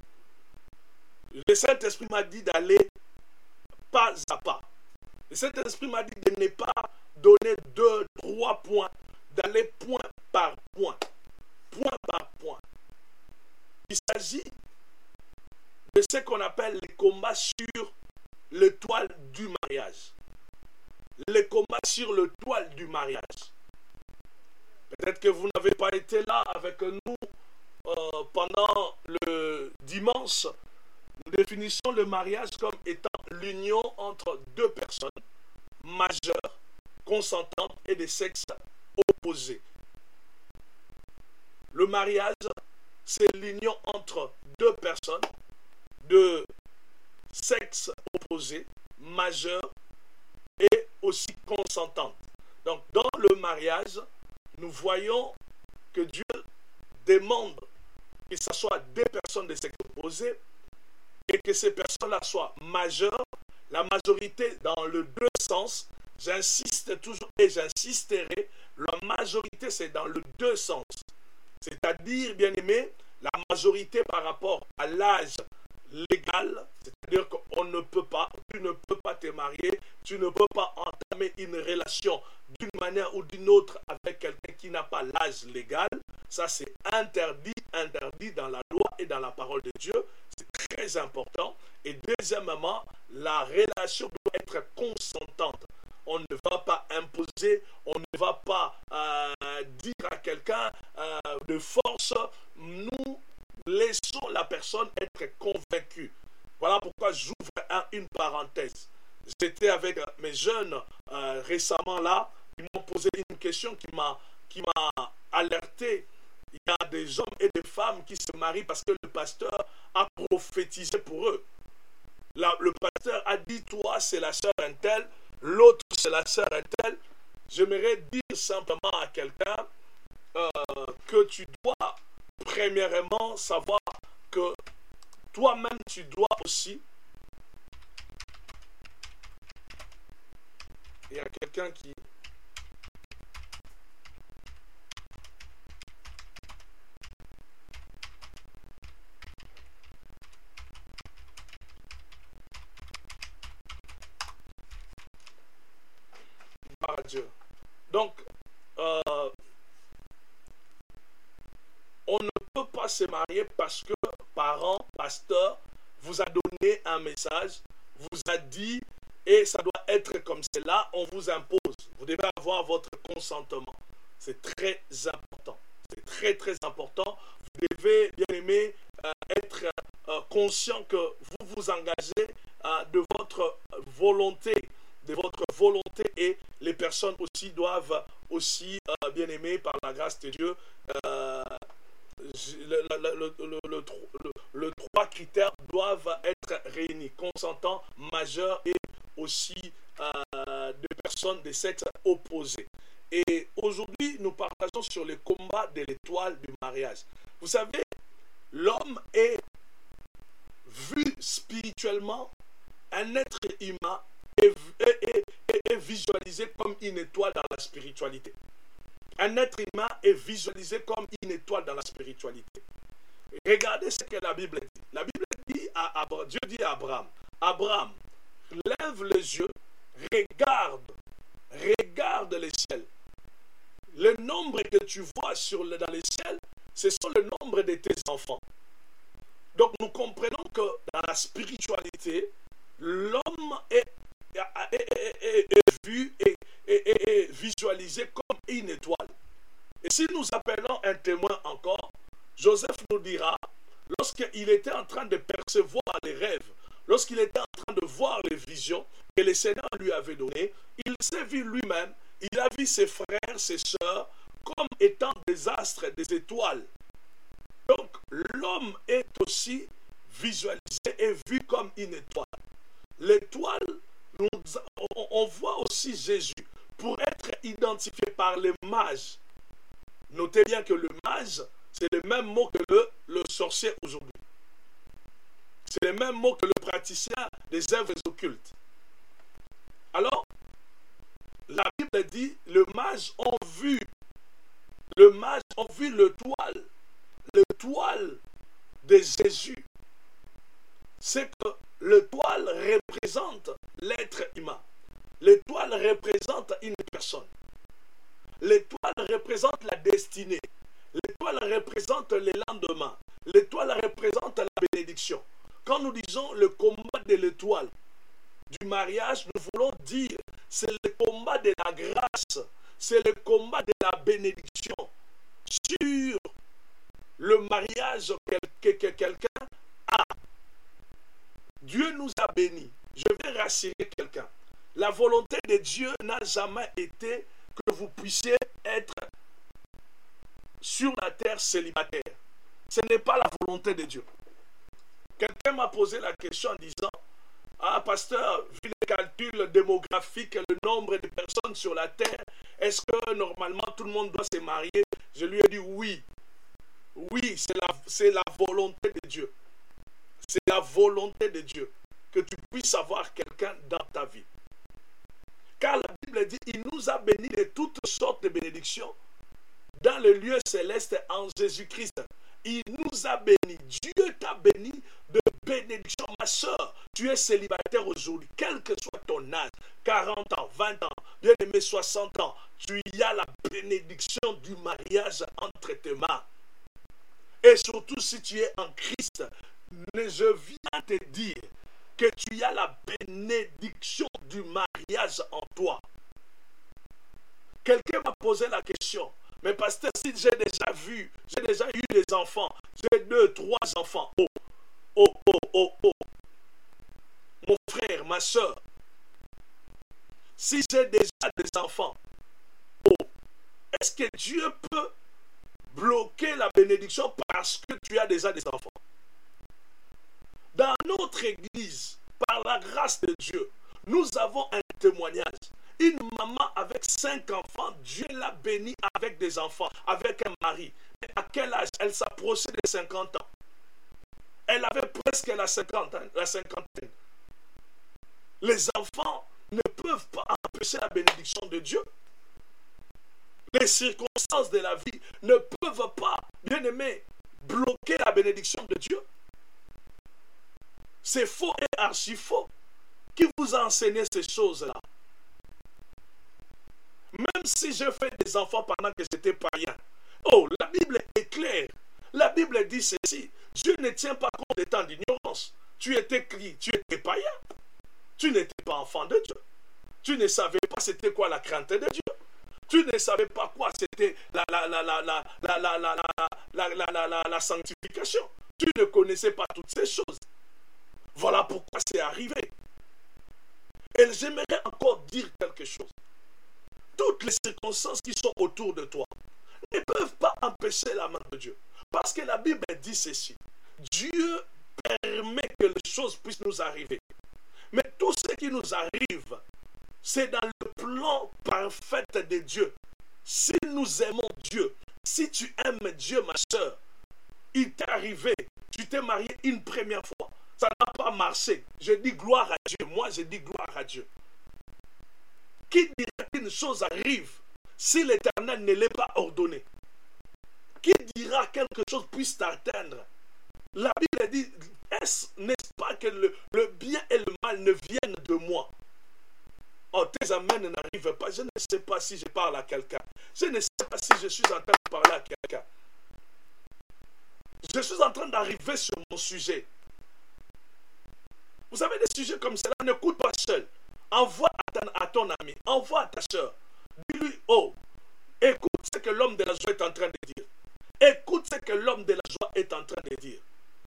le Saint-Esprit m'a dit d'aller pas à pas. Le Saint-Esprit m'a dit de ne pas donner 2, 3 points, d'aller point par point, point par point. Il s'agit de ce qu'on appelle les combats sur le toile du mariage. Les combats sur le toile du mariage. Peut-être que vous n'avez pas été là avec nous pendant le dimanche. Nous définissons le mariage comme étant l'union entre deux personnes majeures, consentantes et de sexes opposés. Le mariage, c'est l'union entre deux personnes de sexe opposé, majeurs et aussi consentantes. Donc, dans le mariage, nous voyons que Dieu demande que ce soit des personnes de sexe opposé et que ces personnes-là soient majeures. La majorité dans le deux sens, j'insiste toujours et j'insisterai, la majorité c'est dans le deux sens. C'est-à-dire, bien aimé, la majorité par rapport à l'âge légal, c'est-à-dire qu'on ne peut pas, tu ne peux pas te marier, tu ne peux pas entamer une relation d'une manière ou d'une autre avec quelqu'un qui n'a pas l'âge légal. Ça c'est interdit dans la loi et dans la parole de Dieu. C'est très important. Et deuxièmement, la relation doit être consentante. On ne va pas imposer, on ne va pas dire à quelqu'un de force. Nous laissons la personne être convaincue. Voilà pourquoi j'ouvre une parenthèse. J'étais avec mes jeunes récemment là. Ils m'ont posé une question qui m'a alerté. Il y a des hommes et des femmes qui se marient parce que le pasteur a prophétisé pour eux. Le pasteur a dit, toi c'est la sœur un tel, l'autre c'est la sœur un tel. J'aimerais dire simplement à quelqu'un que tu dois premièrement savoir que toi-même tu dois aussi. Il y a quelqu'un qui... Par Dieu. Donc, on ne peut pas se marier parce que parent, pasteur, vous a donné un message, vous a dit, et ça doit être comme cela, on vous impose. Vous devez avoir votre consentement. C'est très important. C'est très, très important. Vous devez, bien aimé, être conscient que vous vous engagez de votre volonté, et les personnes aussi doivent aussi, bien aimé, par la grâce de Dieu, le trois critères doivent être réunis, consentant majeur et aussi de personnes de sexe opposé. Et aujourd'hui, nous partageons sur le combat de l'étoile du mariage. Vous savez, l'homme est vu spirituellement, un être humain est visualisé comme une étoile dans la spiritualité. Un être humain est visualisé comme une étoile dans la spiritualité. Regardez ce que la Bible dit. La Bible dit Dieu dit à Abraham, Abraham, lève les yeux, regarde les ciels. Le nombre que tu vois dans les ciels, ce sont le nombre de tes enfants. Donc nous comprenons que dans la spiritualité, l'homme est vu et visualisé comme une étoile. Et si nous appelons un témoin encore, Joseph nous dira, lorsqu'il était en train de percevoir les rêves, lorsqu'il était en train de voir les visions que le Seigneur lui avait données, il s'est vu lui-même, il a vu ses frères, ses sœurs, comme étant des astres, des étoiles. Donc, l'homme est aussi visualisé et vu comme une étoile. L'étoile, on voit aussi Jésus pour être identifié par les mages. Notez bien que le mage, c'est le même mot que le sorcier aujourd'hui. C'est le même mot que le praticien des œuvres occultes. Alors, la Bible dit, les mages ont vu l'étoile de Jésus. C'est que l'étoile représente l'être humain. L'étoile représente une personne. L'étoile représente la destinée. L'étoile représente les lendemains. L'étoile représente la bénédiction. Quand nous disons le combat de l'étoile du mariage, nous voulons dire c'est le combat de la grâce, c'est le combat de la bénédiction sur le mariage que quelqu'un a. Dieu nous a bénis. Je vais rassurer quelqu'un. La volonté de Dieu n'a jamais été que vous puissiez être sur la terre célibataire. Ce n'est pas la volonté de Dieu. Quelqu'un m'a posé la question en disant, ah pasteur, vu les calculs démographiques, le nombre de personnes sur la terre, est-ce que normalement tout le monde doit se marier? Je lui ai dit oui. Oui, c'est la volonté de Dieu. C'est la volonté de Dieu que tu puisses avoir quelqu'un dans ta vie. Car la Bible dit, il nous a bénis de toutes sortes de bénédictions dans le lieu céleste en Jésus-Christ. Il nous a bénis. Dieu t'a béni de bénédiction. Ma soeur, tu es célibataire aujourd'hui, quel que soit ton âge, 40 ans, 20 ans, bien aimé 60 ans, tu y as la bénédiction du mariage entre tes mains. Et surtout si tu es en Christ, je viens te dire que tu as la bénédiction du mariage en toi. Quelqu'un m'a posé la question, mais pasteur, si j'ai déjà eu des enfants, j'ai 2, 3 enfants, mon frère, ma soeur, si j'ai déjà des enfants, est-ce que Dieu peut bloquer la bénédiction parce que tu as déjà des enfants? Dans notre église, par la grâce de Dieu, nous avons un témoignage. Une maman avec 5 enfants, Dieu l'a bénie avec des enfants, avec un mari. Mais à quel âge? Elle s'approchait de 50 ans. Elle avait presque la cinquantaine. Les enfants ne peuvent pas empêcher la bénédiction de Dieu. Les circonstances de la vie ne peuvent pas, bien aimé, bloquer la bénédiction de Dieu. C'est faux et archi faux. Qui vous a enseigné ces choses-là? Même si je fais des enfants pendant que j'étais païen. Oh, la Bible est claire. La Bible dit ceci. Dieu ne tient pas compte des temps d'ignorance. Tu étais païen. Tu n'étais pas enfant de Dieu. Tu ne savais pas c'était quoi la crainte de Dieu. Tu ne savais pas quoi c'était la sanctification. Tu ne connaissais pas toutes ces choses. Voilà pourquoi c'est arrivé. Et j'aimerais encore dire quelque chose. Toutes les circonstances qui sont autour de toi ne peuvent pas empêcher la main de Dieu. Parce que la Bible dit ceci. Dieu permet que les choses puissent nous arriver. Mais tout ce qui nous arrive, c'est dans le plan parfait de Dieu. Si nous aimons Dieu, si tu aimes Dieu, ma soeur, il t'est arrivé, tu t'es marié une première fois, ça n'a pas marché. Je dis gloire à Dieu. Moi, je dis gloire à Dieu. Qui dira qu'une chose arrive si l'Éternel ne l'est pas ordonné? Qui dira quelque chose puisse t'atteindre? La Bible dit, n'est-ce pas que le bien et le mal ne viennent de moi? Oh, tes amens n'arrivent pas. Je ne sais pas si je parle à quelqu'un. Je ne sais pas si je suis en train de parler à quelqu'un. Je suis en train d'arriver sur mon sujet. Vous savez, des sujets comme cela, n'écoute pas seul. Envoie à ton ami, envoie à ta soeur. Dis-lui, oh, écoute ce que l'homme de la joie est en train de dire. Écoute ce que l'homme de la joie est en train de dire.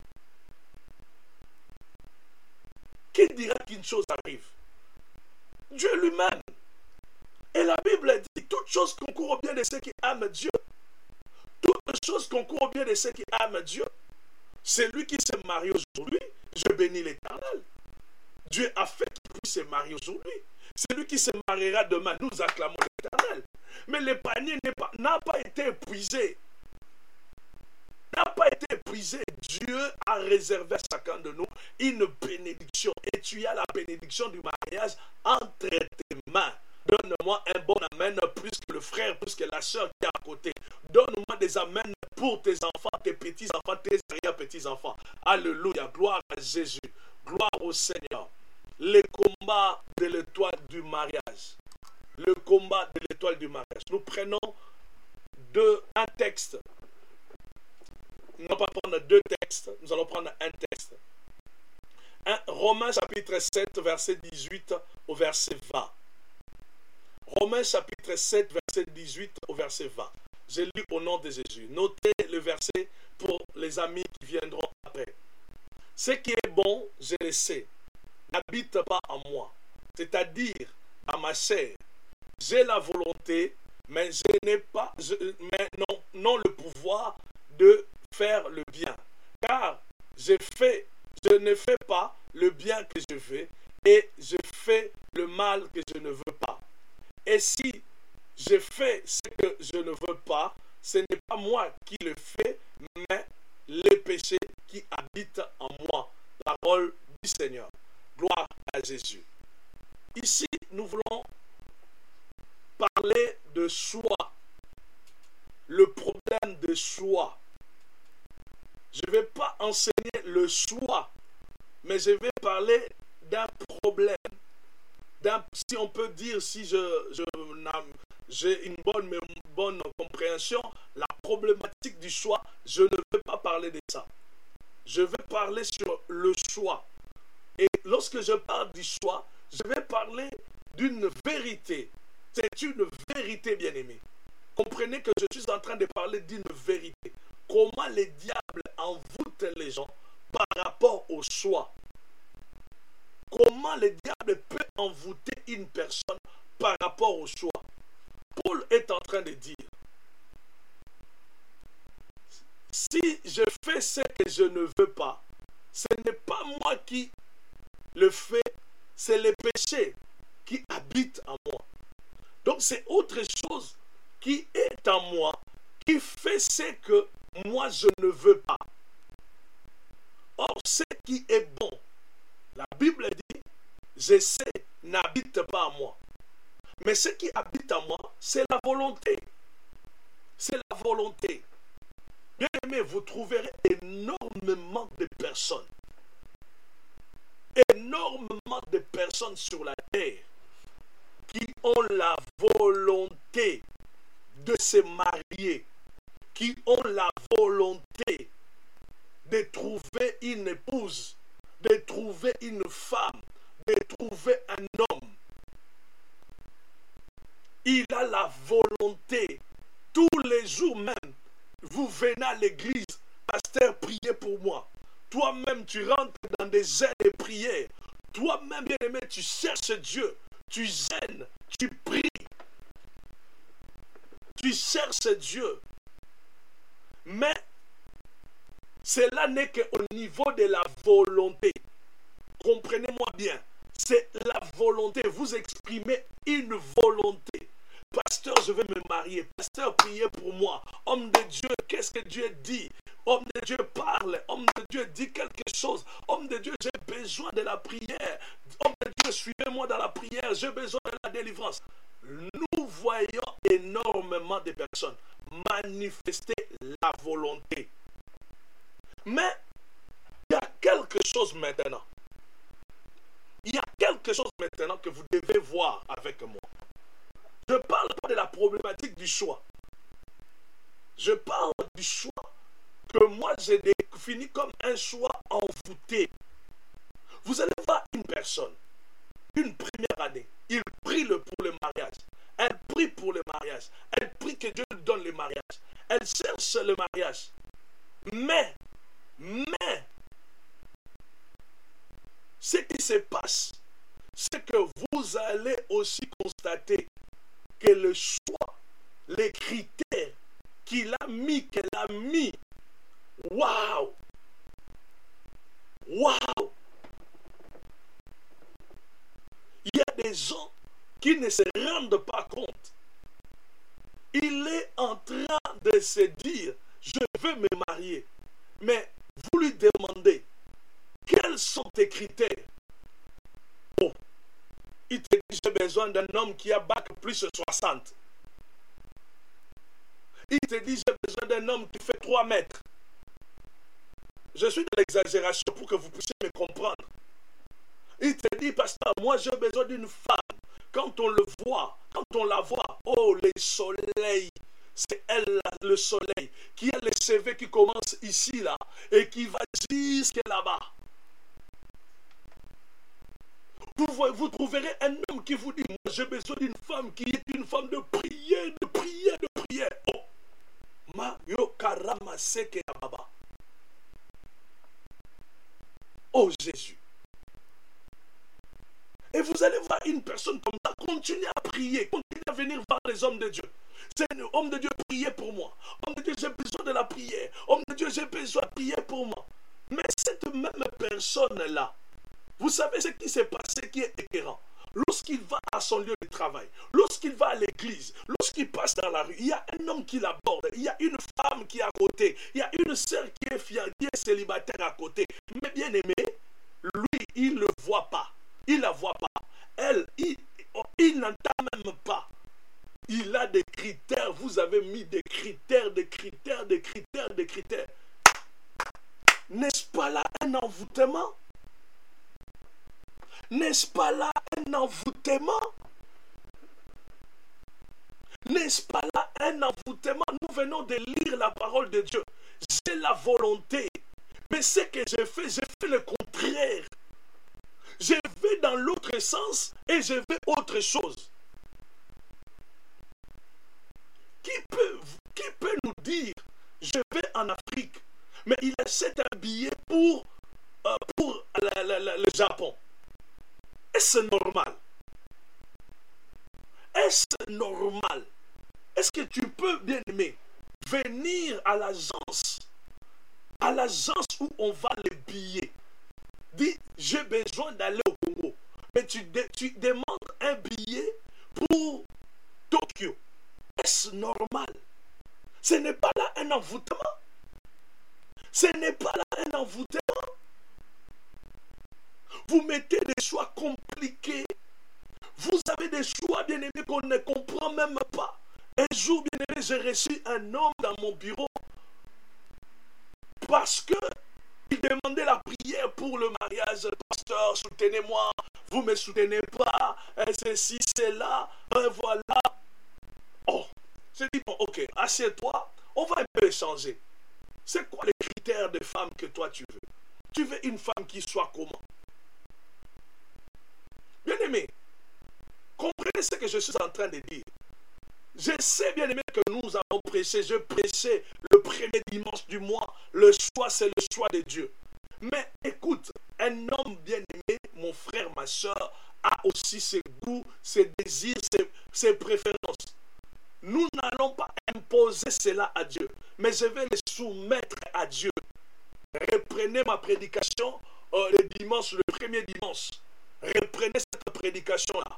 Qui dira qu'une chose arrive? Dieu lui-même. Et la Bible dit, toutes choses concourent au bien de ceux qui aiment Dieu. Toutes choses concourent au bien de ceux qui aiment Dieu. C'est lui qui s'est marié aujourd'hui, je bénis l'Éternel. Dieu a fait qu'il puisse se marier aujourd'hui. C'est lui qui se mariera demain, nous acclamons l'Éternel. Mais le panier n'a pas été épuisé. N'a pas été épuisé. Dieu a réservé à chacun de nous une bénédiction. Et tu as la bénédiction du mariage entre tes mains. Donne-moi un bon amen, plus que le frère, plus que la soeur qui est à côté. Donne-moi des amens pour tes enfants, tes petits-enfants, tes arrière-petits-enfants. Alléluia, gloire à Jésus, gloire au Seigneur. Le combat de l'étoile du mariage. Le combat de l'étoile du mariage. Nous prenons un texte. Nous n'allons pas prendre deux textes, nous allons prendre un texte. Romains chapitre 7, verset 18 au verset 20. Romains chapitre 7, verset 18 au verset 20. Je lis au nom de Jésus. Notez le verset pour les amis qui viendront après. Ce qui est bon, je le sais, n'habite pas en moi. C'est-à-dire, à ma chair, j'ai la volonté, mais je n'ai pas, non le pouvoir de faire le bien. Car je ne fais pas le bien que je veux et je fais le mal que je ne veux pas. Et si je fais ce que je ne veux pas, ce n'est pas moi qui le fais, mais les péchés qui habitent en moi. Parole du Seigneur. Gloire à Jésus. Ici, nous voulons parler de choix. Le problème de choix. Je ne vais pas enseigner le choix, mais je vais parler d'un problème. Si on peut dire, si j'ai une bonne compréhension, la problématique du choix, je ne vais pas parler de ça. Je vais parler sur le choix. Et lorsque je parle du choix, je vais parler d'une vérité. C'est une vérité, bien-aimée. Comprenez que je suis en train de parler d'une vérité. Comment le diable envoûte les gens par rapport au choix. Comment le diable peut envoûter une personne par rapport au choix. Paul est en train de dire, si je fais ce que je ne veux pas, ce n'est pas moi qui le fais, c'est le péché qui habite en moi. Donc c'est autre chose qui est en moi, qui fait ce que moi je ne veux pas. Or, ce qui est bon, la Bible dit, je sais, n'habite pas en moi. Mais ce qui habite en moi, c'est la volonté. C'est la volonté. Bien aimé, vous trouverez énormément de personnes sur la terre qui ont la volonté de se marier, qui ont la volonté de trouver une épouse, de trouver une femme, de trouver un homme. Il a la volonté. Tous les jours même, vous venez à l'église, pasteur, priez pour moi. Toi-même, tu rentres dans des ailes de prière. Toi-même, bien-aimé, tu cherches Dieu. Tu gênes, tu pries. Tu cherches Dieu. Mais cela n'est qu'au niveau de la volonté. Comprenez-moi bien. C'est la volonté. Vous exprimez une volonté. Pasteur, je vais me marier. Pasteur, priez pour moi. Homme de Dieu, qu'est-ce que Dieu dit? Homme de Dieu parle. Homme de Dieu dit quelque chose. Homme de Dieu, j'ai besoin de la prière. Homme de Dieu, suivez-moi dans la prière. J'ai besoin de la délivrance. Nous voyons énormément de personnes manifester la volonté. Mais il y a quelque chose maintenant. Il y a quelque chose maintenant que vous devez voir avec moi. Je ne parle pas de la problématique du choix. Je parle du choix que moi j'ai défini comme un choix envoûté. Vous allez voir une personne, une première année, il prie pour le mariage. Elle prie pour le mariage. Elle prie que Dieu lui donne le mariage. Elle cherche le mariage. Mais, ce qui se passe, c'est que vous allez aussi constater que le choix, les critères qu'elle a mis, waouh, waouh, il y a des gens qui ne se rendent pas compte. Il est en train de se dire, je veux me marier, mais vous lui demandez, quels sont tes critères? Oh, il te dit, j'ai besoin d'un homme qui a bac plus de 60. Il te dit, j'ai besoin d'un homme qui fait 3 mètres. Je suis dans l'exagération pour que vous puissiez me comprendre. Il te dit, pasteur, moi j'ai besoin d'une femme. Quand on le voit, quand on la voit, oh, le soleil, c'est elle, le soleil, qui a le CV qui commence ici, là, et qui va jusqu'à là-bas. Vous trouverez un homme qui vous dit, moi j'ai besoin d'une femme qui est une femme de prière, de prière, de prière. Oh, ma yo karama seke baba. Oh Jésus. Et vous allez voir une personne comme ça, continuer à prier, continuer à venir voir les hommes de Dieu. C'est un homme de Dieu, priez pour moi. Homme de Dieu, j'ai besoin de la prière. Homme de Dieu, j'ai besoin de prier pour moi. Mais cette même personne-là, vous savez ce qui s'est passé qui est écœurant. Lorsqu'il va à son lieu de travail, lorsqu'il va à l'église, lorsqu'il passe dans la rue, il y a un homme qui l'aborde, il y a une femme qui est à côté, il y a une sœur qui est fière, qui est célibataire à côté. Mais bien aimé, lui, il ne le voit pas. Il ne la voit pas. Elle, il n'entend même pas. Il a des critères. Vous avez mis des critères, des critères, des critères, des critères. N'est-ce pas là un envoûtement? N'est-ce pas là un envoûtement? N'est-ce pas là un envoûtement? Nous venons de lire la parole de Dieu. J'ai la volonté. Mais ce que j'ai fait le contraire. Je vais dans l'autre sens et je vais autre chose. Qui peut nous dire, je vais en Afrique, mais il achète un billet pour le Japon? Est-ce normal? Est-ce normal? Est-ce que tu peux, bien aimé, venir à l'agence où on vend les billets? Dis, j'ai besoin d'aller au Congo. Mais tu demandes un billet pour Tokyo. Est-ce normal? Ce n'est pas là un envoûtement. Ce n'est pas là un envoûtement. Vous mettez des choix compliqués. Vous avez des choix, bien aimés, qu'on ne comprend même pas. Un jour, bien aimé, j'ai reçu un homme dans mon bureau parce que il demandait la prière pour le mariage. Pasteur, soutenez-moi. Vous ne me soutenez pas. Ceci, c'est là. Voilà. Oh, j'ai dit, bon, ok, assieds-toi. On va un peu échanger. C'est quoi les critères de femme que toi tu veux? Tu veux une femme qui soit comment? Bien aimé, comprenez ce que je suis en train de dire. Je sais bien aimé que nous avons prêché, je prêchais le premier dimanche du mois. Le choix, c'est le choix de Dieu. Mais écoute, un homme bien aimé, mon frère, ma soeur, a aussi ses goûts, ses désirs, ses préférences. Nous n'allons pas imposer cela à Dieu, mais je vais les soumettre à Dieu. Reprenez ma prédication le dimanche, le premier dimanche. Reprenez cette prédication-là.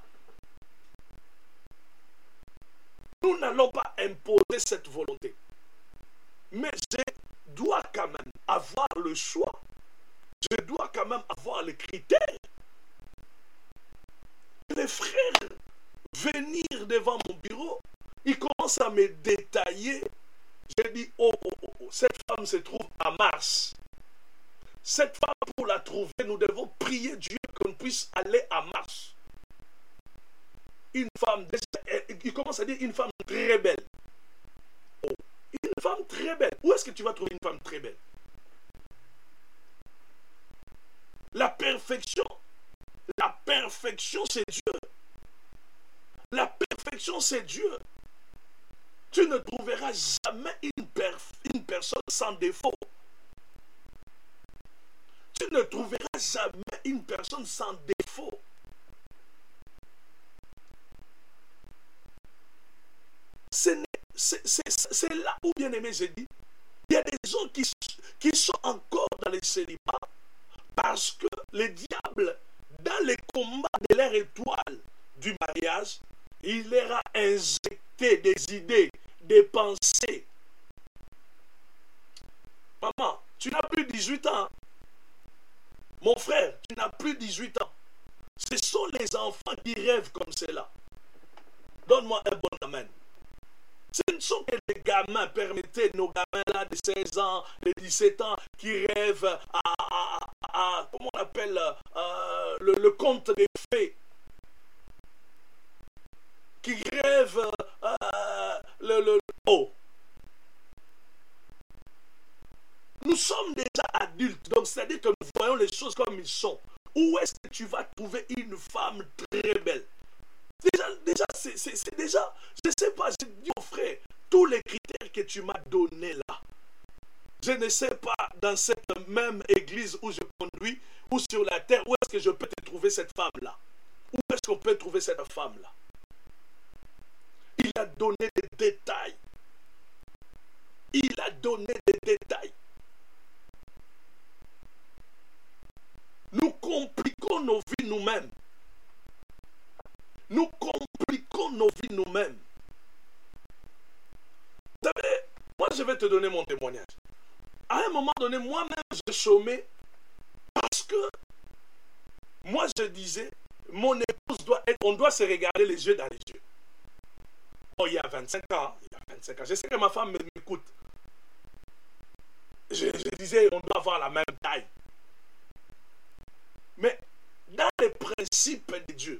Nous n'allons pas imposer cette volonté. Mais je dois quand même avoir le choix. Je dois quand même avoir les critères. Les frères venir devant mon bureau, ils commencent à me détailler. Je dis, oh, cette femme se trouve à Mars. Cette femme, pour la trouver, nous devons prier Dieu qu'on puisse aller à Mars. Une femme, il commence à dire une femme très belle. Oh, une femme très belle. Où est-ce que tu vas trouver une femme très belle? La perfection, c'est Dieu. La perfection, c'est Dieu. Tu ne trouveras jamais une personne sans défaut. Tu ne trouveras jamais une personne sans défaut. C'est là où, bien aimé, j'ai dit, il y a des gens qui sont encore dans les célibats parce que le diable, dans les combats de leur étoile du mariage, il leur a injecté des idées, des pensées. Maman, tu n'as plus 18 ans. Mon frère, tu n'as plus 18 ans. Ce sont les enfants qui rêvent comme cela. Donne-moi un bon amen. Ce ne sont que les gamins, permettez, nos gamins là de 16 ans, de 17 ans, qui rêvent à comment on appelle, le conte des fées. Qui rêvent oh. Nous sommes déjà adultes, donc c'est-à-dire que nous voyons les choses comme ils sont. Où est-ce que tu vas trouver une femme très belle? Déjà, c'est déjà, je ne sais pas, je dis au frère, tous les critères que tu m'as donnés là, je ne sais pas dans cette même église où je conduis, ou sur la terre, où est-ce que je peux te trouver cette femme-là? Où est-ce qu'on peut trouver cette femme-là? Il a donné des détails. Il a donné des détails. Nous compliquons nos vies nous-mêmes. Nous compliquons nos vies nous-mêmes. Vous savez, moi je vais te donner mon témoignage. À un moment donné, moi-même je chômais parce que moi je disais, mon épouse on doit se regarder les yeux dans les yeux. Oh, il y a 25 ans, je sais que ma femme m'écoute. Je disais, on doit avoir la même taille. Mais dans les principes de Dieu,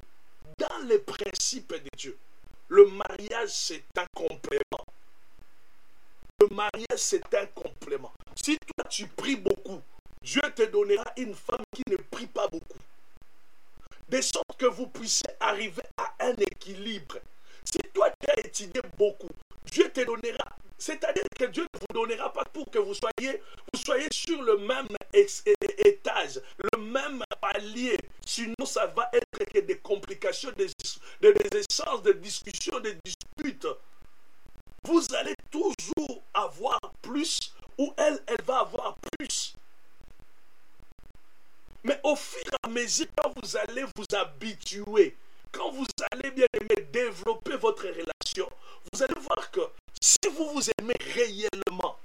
le mariage c'est un complément. Le mariage c'est un complément. Si toi tu pries beaucoup, Dieu te donnera une femme qui ne prie pas beaucoup. De sorte que vous puissiez arriver à un équilibre. Si toi tu as étudié beaucoup, Dieu te donnera, c'est-à-dire que Dieu ne vous donnera pas pour que vous soyez sur le même étage, le même palier. Sinon, ça va être que des complications, des échanges, des discussions, des disputes. Vous allez toujours avoir plus ou elle va avoir plus. Mais au fur et à mesure, quand vous allez vous habituer, quand vous allez bien aimer développer votre relation, vous allez voir que si vous vous aimez réellement,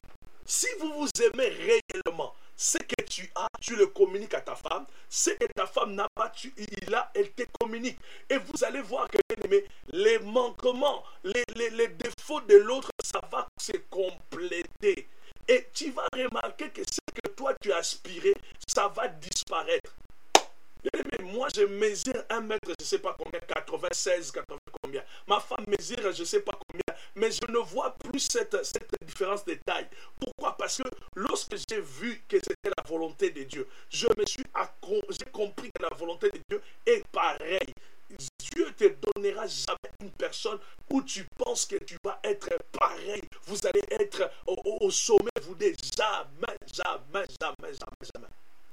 ce que tu as, tu le communiques à ta femme, ce que ta femme n'a pas, elle te communique. Et vous allez voir que, bien aimé, les manquements, les défauts de l'autre, ça va se compléter. Et tu vas remarquer que ce que toi tu as aspiré, ça va disparaître. Bien aimé, moi je mesure 1 mètre, je ne sais pas combien, 96, 80 combien. Ma femme mesure, je ne sais pas combien, mais je ne vois plus cette différence de taille. Pourquoi? Parce que lorsque j'ai vu que c'était la volonté de Dieu, j'ai compris que la volonté de Dieu est pareille. Dieu ne te donnera jamais une personne où tu penses que tu vas être pareil. Vous allez être au sommet, vous dites jamais, jamais, jamais, jamais, jamais.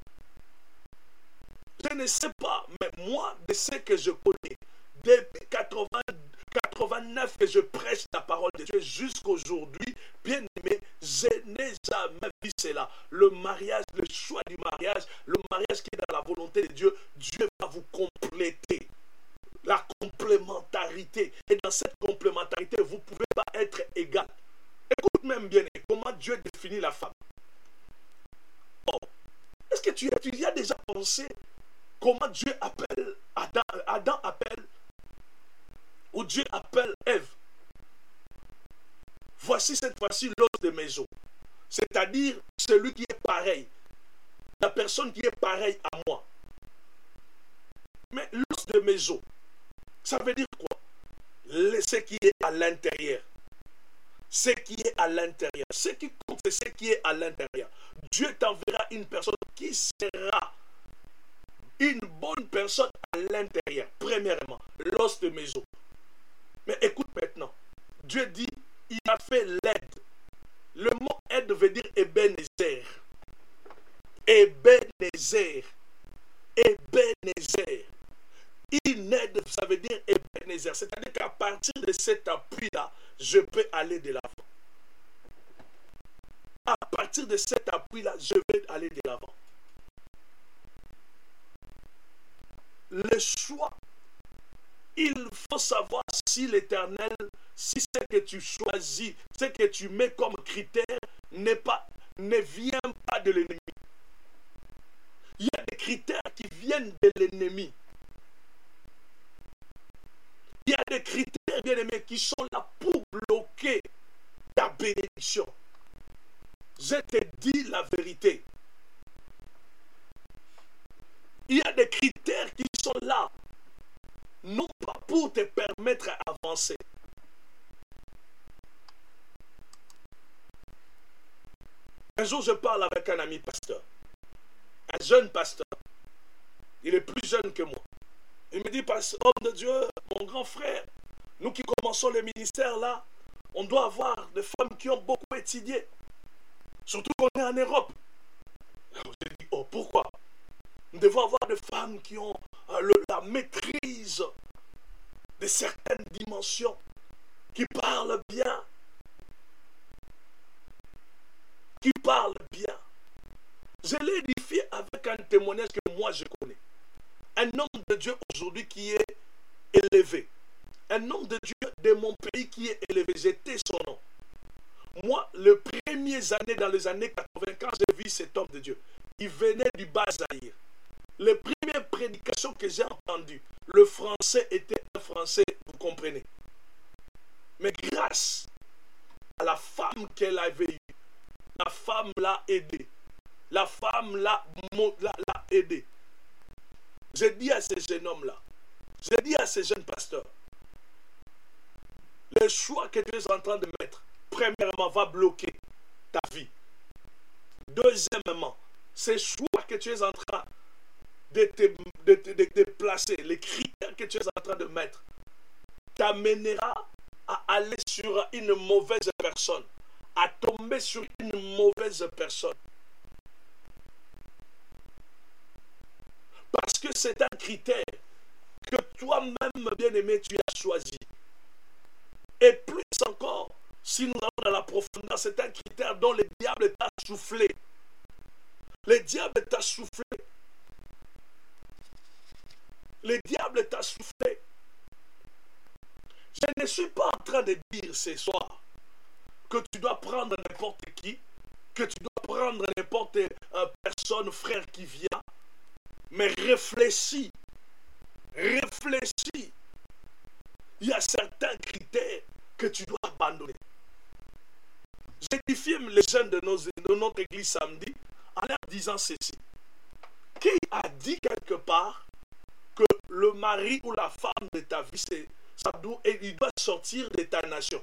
Je ne sais pas, mais moi, de ce que je connais, depuis 89 que je prêche la parole de Dieu jusqu'à aujourd'hui, bien aimé, je n'ai jamais vu cela. Le mariage, le choix du mariage, le mariage qui est dans la volonté de Dieu, Dieu va vous compléter. La complémentarité. Et dans cette complémentarité, vous ne pouvez pas être égal. Écoute même bien comment Dieu définit la femme. Oh. Est-ce que tu y as déjà pensé comment Dieu appelle Adam, Adam appelle, ou Dieu appelle Ève? Voici cette fois-ci l'os de mes os. C'est-à-dire celui qui est pareil. La personne qui est pareille à moi. Mais l'os de mes os, ça veut dire quoi? Ce qui est à l'intérieur. Ce qui est à l'intérieur. Ce qui compte, c'est ce qui est à l'intérieur. Dieu t'enverra une personne qui sera une bonne personne à l'intérieur. Premièrement, l'os de mes os. Mais écoute maintenant. Dieu dit, il a fait l'aide. Le mot aide veut dire Ebenezer. Ebenezer. Ebenezer. Une aide, ça veut dire Ebenezer. C'est-à-dire qu'à partir de cet appui-là, je peux aller de l'avant. À partir de cet appui-là, je vais aller de l'avant. Le choix, il faut savoir si l'Éternel, si ce que tu choisis, ce que tu mets comme critère ne vient pas de l'ennemi. Il y a des critères qui viennent de l'ennemi. Il y a des critères, bien aimés, qui sont là pour bloquer ta bénédiction. Je te dis la vérité. Il y a des critères qui sont là, non pas pour te permettre d'avancer. Un jour, je parle avec un ami pasteur, un jeune pasteur. Il est plus jeune que moi. Il me dit, homme de Dieu, mon grand frère, nous qui commençons le ministère là, on doit avoir des femmes qui ont beaucoup étudié. Surtout qu'on est en Europe. Je dis, oh, pourquoi? Nous devons avoir des femmes qui ont la maîtrise de certaines dimensions, qui parlent bien. Qui parlent bien. Je l'ai édifié avec un témoignage que moi je connais. Un homme de Dieu aujourd'hui qui est élevé. Un homme de Dieu de mon pays qui est élevé. J'étais son nom. Moi, les premières années, dans les années 80, quand j'ai vu cet homme de Dieu, il venait du Bas-Zaïre. Les premières prédications que j'ai entendues, le français était un français, vous comprenez. Mais grâce à la femme qu'elle avait eue, la femme l'a aidé. La femme l'a aidé. J'ai dit à ces jeunes hommes-là, j'ai dit à ces jeunes pasteurs, le choix que tu es en train de mettre, premièrement, va bloquer ta vie. Deuxièmement, ces choix que tu es en train de placer, les critères que tu es en train de mettre, t'amènera à aller sur une mauvaise personne, à tomber sur une mauvaise personne. Parce que c'est un critère que toi-même, bien-aimé, tu as choisi. Et plus encore, si nous allons dans la profondeur, c'est un critère dont le diable t'a soufflé. Le diable t'a soufflé. Le diable t'a soufflé. Je ne suis pas en train de dire ce soir que tu dois prendre n'importe qui, que tu dois prendre n'importe personne, frère qui vient. Mais réfléchis. Réfléchis. Il y a certains critères que tu dois abandonner. J'ai édifié les jeunes de notre église samedi en leur disant ceci. Qui a dit quelque part que le mari ou la femme de ta vie, il doit sortir de ta nation.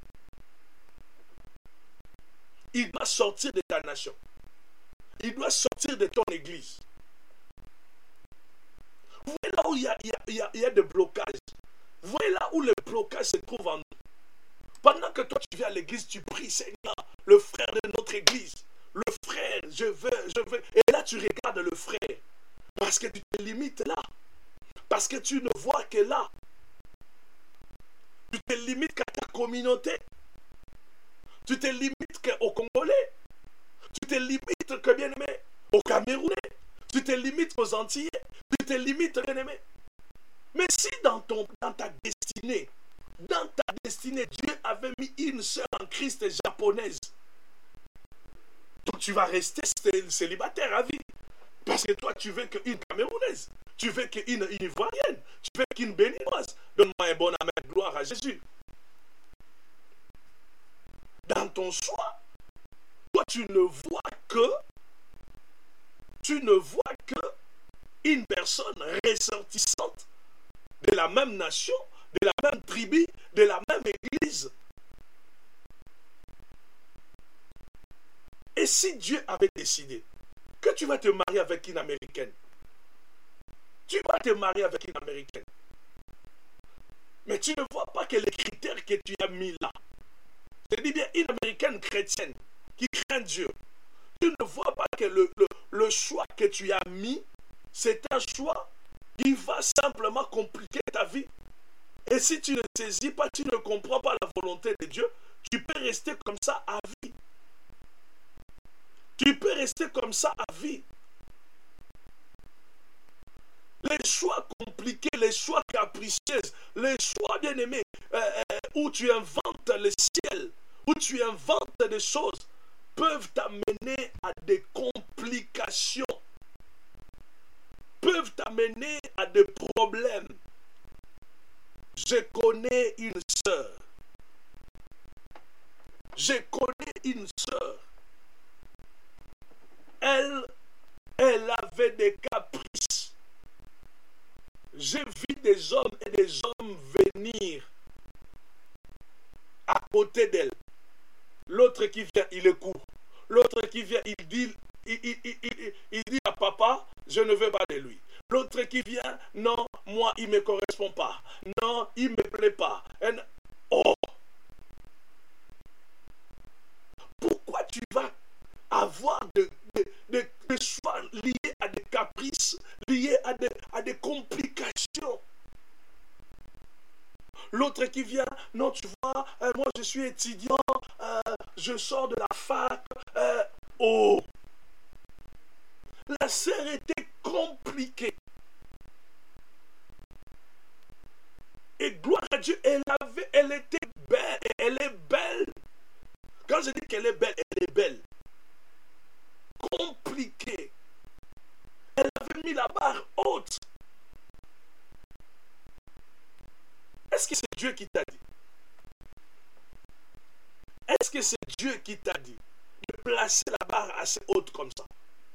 Il doit sortir de ta nation. Il doit sortir de ton église. Vous voyez là où il y a des blocages. Vous voyez là où le blocage se trouve en nous. Pendant que toi tu viens à l'église, tu pries, Seigneur, le frère de notre église, le frère, je veux. Et là tu regardes le frère. Parce que tu te limites là. Parce que tu ne vois que là. Tu te limites qu'à ta communauté. Tu te limites qu'aux Congolais. Tu te limites que, bien aimé, aux Camerounais. Tu te limites aux Antillais. Tu te limites, bien aimé. Mais si dans ta destinée, Dieu avait mis une sœur en Christ japonaise, donc tu vas rester célibataire à vie. Parce que toi, tu veux qu'une Camerounaise, tu veux qu'une Ivoirienne, tu veux qu'une Béninoise. Donne-moi un bon amen, gloire à Jésus. Dans ton choix, toi, tu ne vois que une personne ressortissante de la même nation, de la même tribu, de la même église. Et si Dieu avait décidé que tu vas te marier avec une Américaine, tu vas te marier avec une Américaine, mais tu ne vois pas que les critères que tu as mis là, je dis bien une Américaine chrétienne qui craint Dieu, tu ne vois pas que le choix que tu as mis, c'est un choix qui va simplement compliquer ta vie. Et si tu ne saisis pas, tu ne comprends pas la volonté de Dieu, tu peux rester comme ça à vie. Tu peux rester comme ça à vie. Les choix compliqués, les choix capricieux, les choix bien-aimés, où tu inventes le ciel, où tu inventes des choses, peuvent t'amener à des complications, peuvent t'amener à des problèmes. Je connais une sœur. Je connais une sœur. Elle avait des caprices. J'ai vu des hommes et des hommes venir à côté d'elle. L'autre qui vient, il est court. L'autre qui vient, il dit à papa, je ne veux pas de lui. L'autre qui vient, non, moi, il ne me correspond pas. Non, il ne me plaît pas. Oh! Pourquoi tu vas avoir des choix liés à des caprices, liés à des complications? L'autre qui vient, non, tu vois, moi je suis étudiant, je sors de la fac. Oh! La sœur était compliquée. Et gloire à Dieu, elle était belle. Et elle est belle. Quand je dis qu'elle est belle, elle est belle. Compliquée. Elle avait mis la barre haute. Est-ce que c'est Dieu qui t'a dit? Est-ce que c'est Dieu qui t'a dit de placer la barre assez haute comme ça?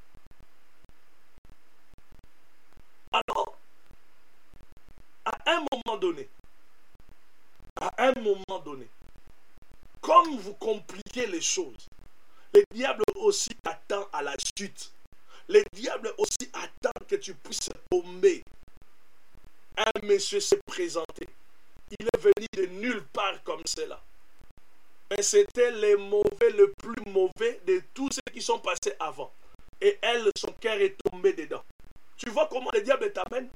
Alors, à un moment donné, comme vous compliquez les choses, le diable aussi attend à la chute. Le diable aussi attend que tu puisses tomber. Un monsieur s'est présenté. Il est venu de nulle part comme cela. Mais c'était le plus mauvais de tous ceux qui sont passés avant. Et elle, son cœur est tombé dedans. Tu vois comment le diable t'amène?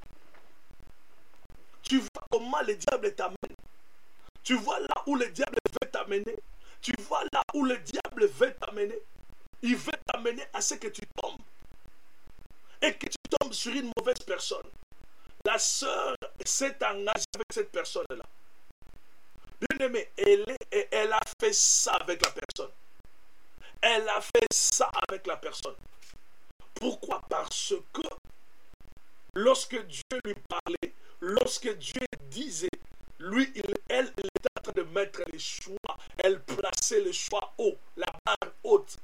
Tu vois comment le diable t'amène? Tu vois là où le diable veut t'amener? Tu vois là où le diable veut t'amener? Il veut t'amener à ce que tu tombes. Et que tu tombes sur une mauvaise personne. La sœur s'est engagée avec cette personne-là. Bien aimé, elle a fait ça avec la personne. Elle a fait ça avec la personne. Pourquoi? Parce que lorsque Dieu lui parlait, lorsque Dieu disait, elle était en train de mettre les choix. Elle plaçait le choix haut, la barre haute.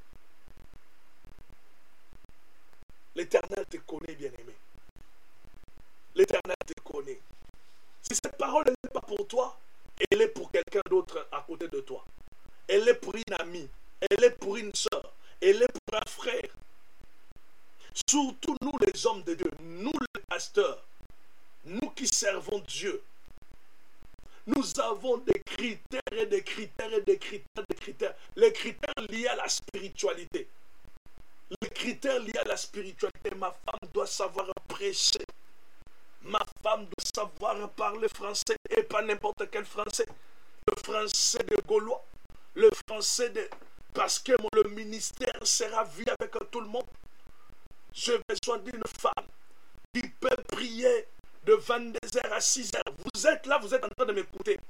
L'Éternel te connaît, bien-aimé. L'Éternel te connaît. Si cette parole n'est pas pour toi, elle est pour quelqu'un d'autre à côté de toi. Elle est pour une amie. Elle est pour une soeur. Elle est pour un frère. Surtout nous les hommes de Dieu, nous les pasteurs. nous qui servons Dieu, nous avons des critères et des critères et des critères, des critères. Les critères liés à la spiritualité. Les critères liés à la spiritualité. Ma femme doit savoir prêcher. Ma femme doit savoir parler français et pas n'importe quel français. Le français de Gaulois. Le français de... Parce que le ministère sera vu avec tout le monde. J'ai besoin d'une femme qui peut prier de 22h à 6h. Vous êtes là, vous êtes en train de m'écouter.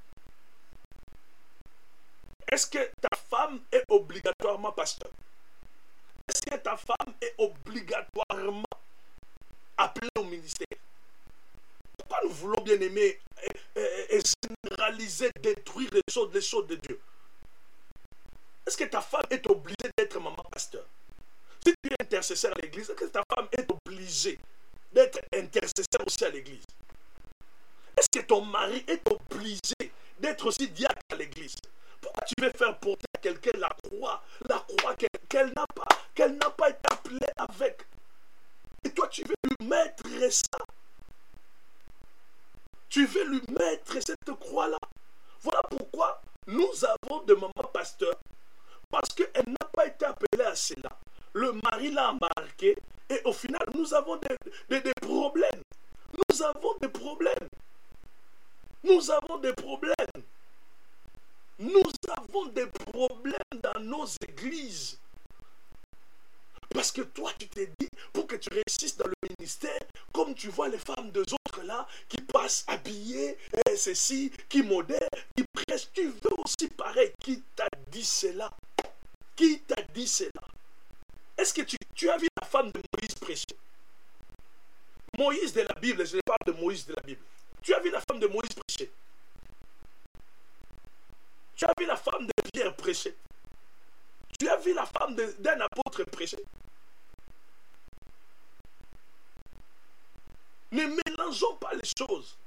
Est-ce que ta femme est obligatoirement pasteur? Est-ce que ta femme est obligatoirement appelée au ministère? Pourquoi nous voulons bien aimer et généraliser, détruire les choses de Dieu? Est-ce que ta femme est obligée d'être maman pasteur? Si tu es intercesseur à l'église, est-ce que ta femme est obligée d'être intercesseur aussi à l'église? Est-ce que ton mari est obligé d'être aussi diacre à l'église? Pourquoi tu veux faire porter à quelqu'un la croix qu'elle n'a pas été appelée avec? Et toi, tu veux lui mettre ça. Tu veux lui mettre cette croix-là. Voilà pourquoi nous avons de maman pasteur. Parce qu'elle n'a pas été appelée à cela. Le mari l'a embarqué. Et au final, nous avons des problèmes. Nous avons des problèmes. Nous avons des problèmes. Nous avons des problèmes dans nos églises. Parce que toi, tu t'es dit, pour que tu réussisses dans le ministère, comme tu vois les femmes des autres là, qui passent habillées, ceci, qui modèrent, qui prêchent, tu veux aussi pareil. Qui t'a dit cela? Qui t'a dit cela? Est-ce que tu as vu la femme de Moïse prêcher? Moïse de la Bible, je parle de Moïse de la Bible. Tu as vu la femme de Moïse prêcher? Tu as vu la femme de Pierre prêcher? Tu as vu la femme d'un apôtre prêcher? Ne mélangeons pas les choses.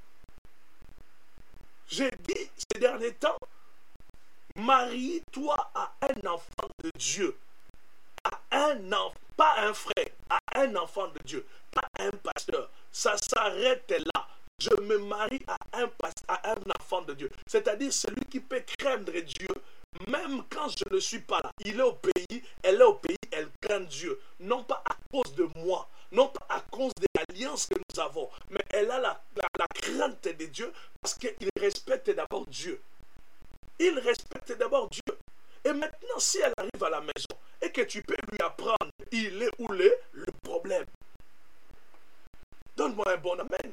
J'ai dit ces derniers temps, marie-toi à un enfant de Dieu. À un enfant, pas un frère, à un enfant de Dieu, pas un pasteur. Ça s'arrête là. Je me marie à un enfant de Dieu. C'est-à-dire celui qui peut craindre Dieu, même quand je ne suis pas là. Il est au pays, elle est au pays, elle craint Dieu. Non pas à cause de moi, non pas à cause de l'alliance que nous avons, mais elle a la crainte de Dieu parce qu'il respecte d'abord Dieu. Il respecte d'abord Dieu. Et maintenant, si elle arrive à la maison et que tu peux lui apprendre, il est où le problème. Donne-moi un bon amen.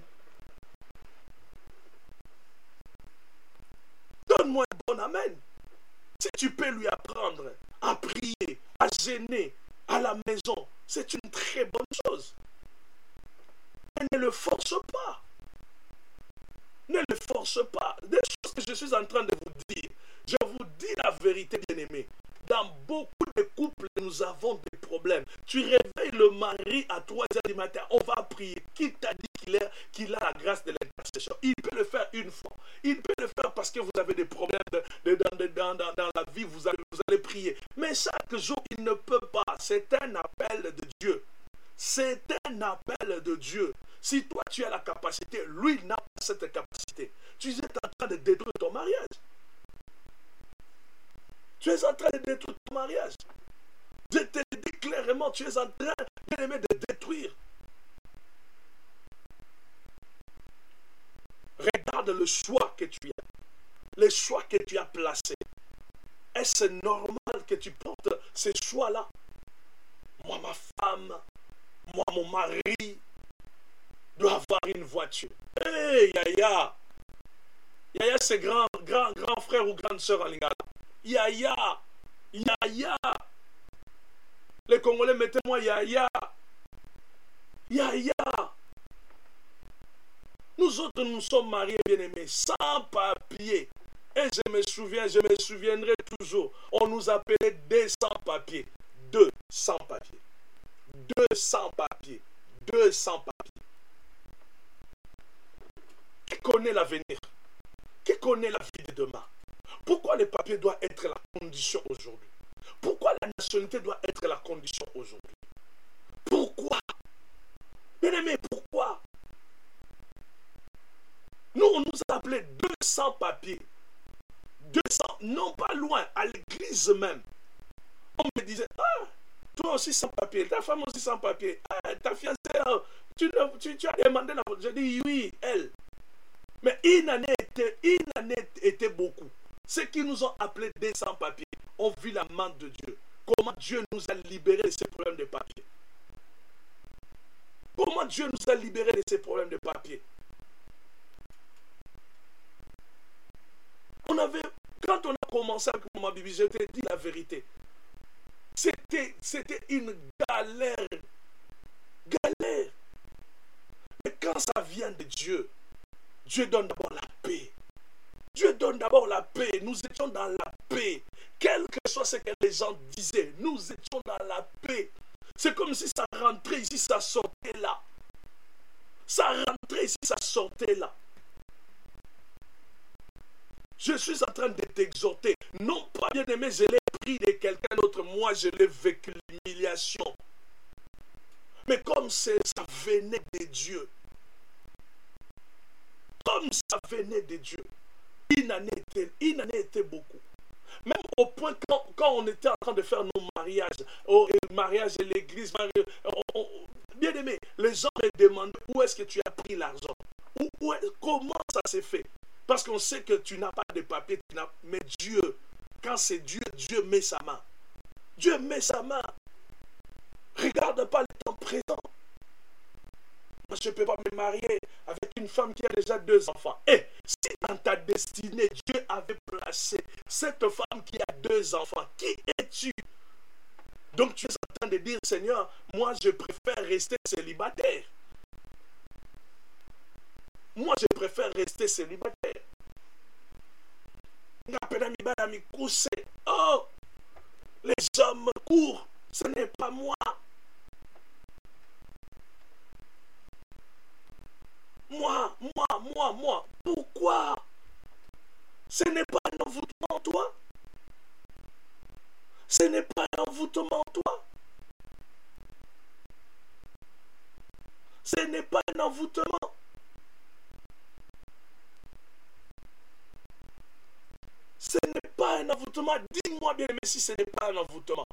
Donne-moi un bon amen. Si tu peux lui apprendre à prier, à gêner à la maison, c'est une très bonne chose. Mais ne le force pas. Ne le force pas. Des choses que je suis en train de vous dire. Je vous dis la vérité, bien-aimés. Dans beaucoup de couples, nous avons des problèmes. Tu réveilles le mari à 3h du matin, on va prier. Qui t'a dit qu'il a la grâce de l'intercession? Il peut le faire une fois. Il peut le faire parce que vous avez des problèmes dans la vie, vous allez prier. Mais chaque jour, il ne peut pas. C'est un appel de Dieu. C'est un appel de Dieu. Si toi, tu as la capacité, lui n'a pas cette capacité. Tu es en train de détruire ton mariage. Tu es en train de détruire ton mariage. Je te le dis clairement, tu es en train, bien aimé, de détruire. Regarde le choix que tu as. Les choix que tu as placés. Est-ce normal que tu portes ces choix-là? Moi, ma femme, moi, mon mari doit avoir une voiture. Hé, Yaya! Yaya, c'est grand frère ou grande sœur en Lingala. Yaya! Yaya! Les Congolais, mettez-moi Yaya! Yaya! Nous autres, nous sommes mariés, bien-aimés, sans papier. Et je me souviendrai toujours. On nous appelait des sans-papiers. 200 papiers. 200 papiers. 200 papiers. Qui connaît l'avenir? Qui connaît la vie de demain? Pourquoi les papiers doivent être la condition aujourd'hui? Pourquoi la nationalité doit être la condition aujourd'hui? Pourquoi? Bien-aimé, pourquoi? Nous, on nous a appelé 200 papiers. 200, non pas loin, à l'église même. On me disait, ah, toi aussi sans papier, ta femme aussi sans papier, ah, ta fiancée, tu as demandé la photo. Je dis oui, elle. Mais une année était beaucoup. Ceux qui nous ont appelés des sans-papiers ont vu la main de Dieu. Comment Dieu nous a libérés de ces problèmes de papier. Comment Dieu nous a libérés de ces problèmes de papier. Quand on a commencé avec ma Bible, je te dis la vérité. C'était une galère. Galère. Mais quand ça vient de Dieu, Dieu donne d'abord la paix. Dieu donne d'abord la paix. Nous étions dans la paix. Quel que soit ce que les gens disaient, nous étions dans la paix. C'est comme si ça rentrait ici, ça sortait là. Ça rentrait ici, ça sortait là. Je suis en train de t'exhorter. Non pas, bien aimé, je l'ai pris de quelqu'un d'autre. Moi, je l'ai vécu, l'humiliation. Mais comme ça venait de Dieu. Comme ça venait de Dieu. Une année était beaucoup. Même au point quand on était en train de faire nos mariages, le mariage de l'église, bien aimé, les gens me demandent où est-ce que tu as pris l'argent. Comment ça s'est fait. Parce qu'on sait que tu n'as pas de papier, mais Dieu, quand c'est Dieu, Dieu met sa main. Dieu met sa main. Regarde pas le temps présent. Moi, je ne peux pas me marier avec une femme qui a déjà 2 enfants. Et si dans ta destinée, Dieu avait placé cette femme qui a 2 enfants, qui es-tu? Donc tu es en train de dire, Seigneur, moi je préfère rester célibataire. Moi je préfère rester célibataire. Oh, les hommes courent, ce n'est pas moi. Moi. Pourquoi? Ce n'est pas un envoûtement, toi? Ce n'est pas un envoûtement, toi? Ce n'est pas un envoûtement. Ce n'est pas un envoûtement. Dis-moi bien, mais si ce n'est pas un envoûtement.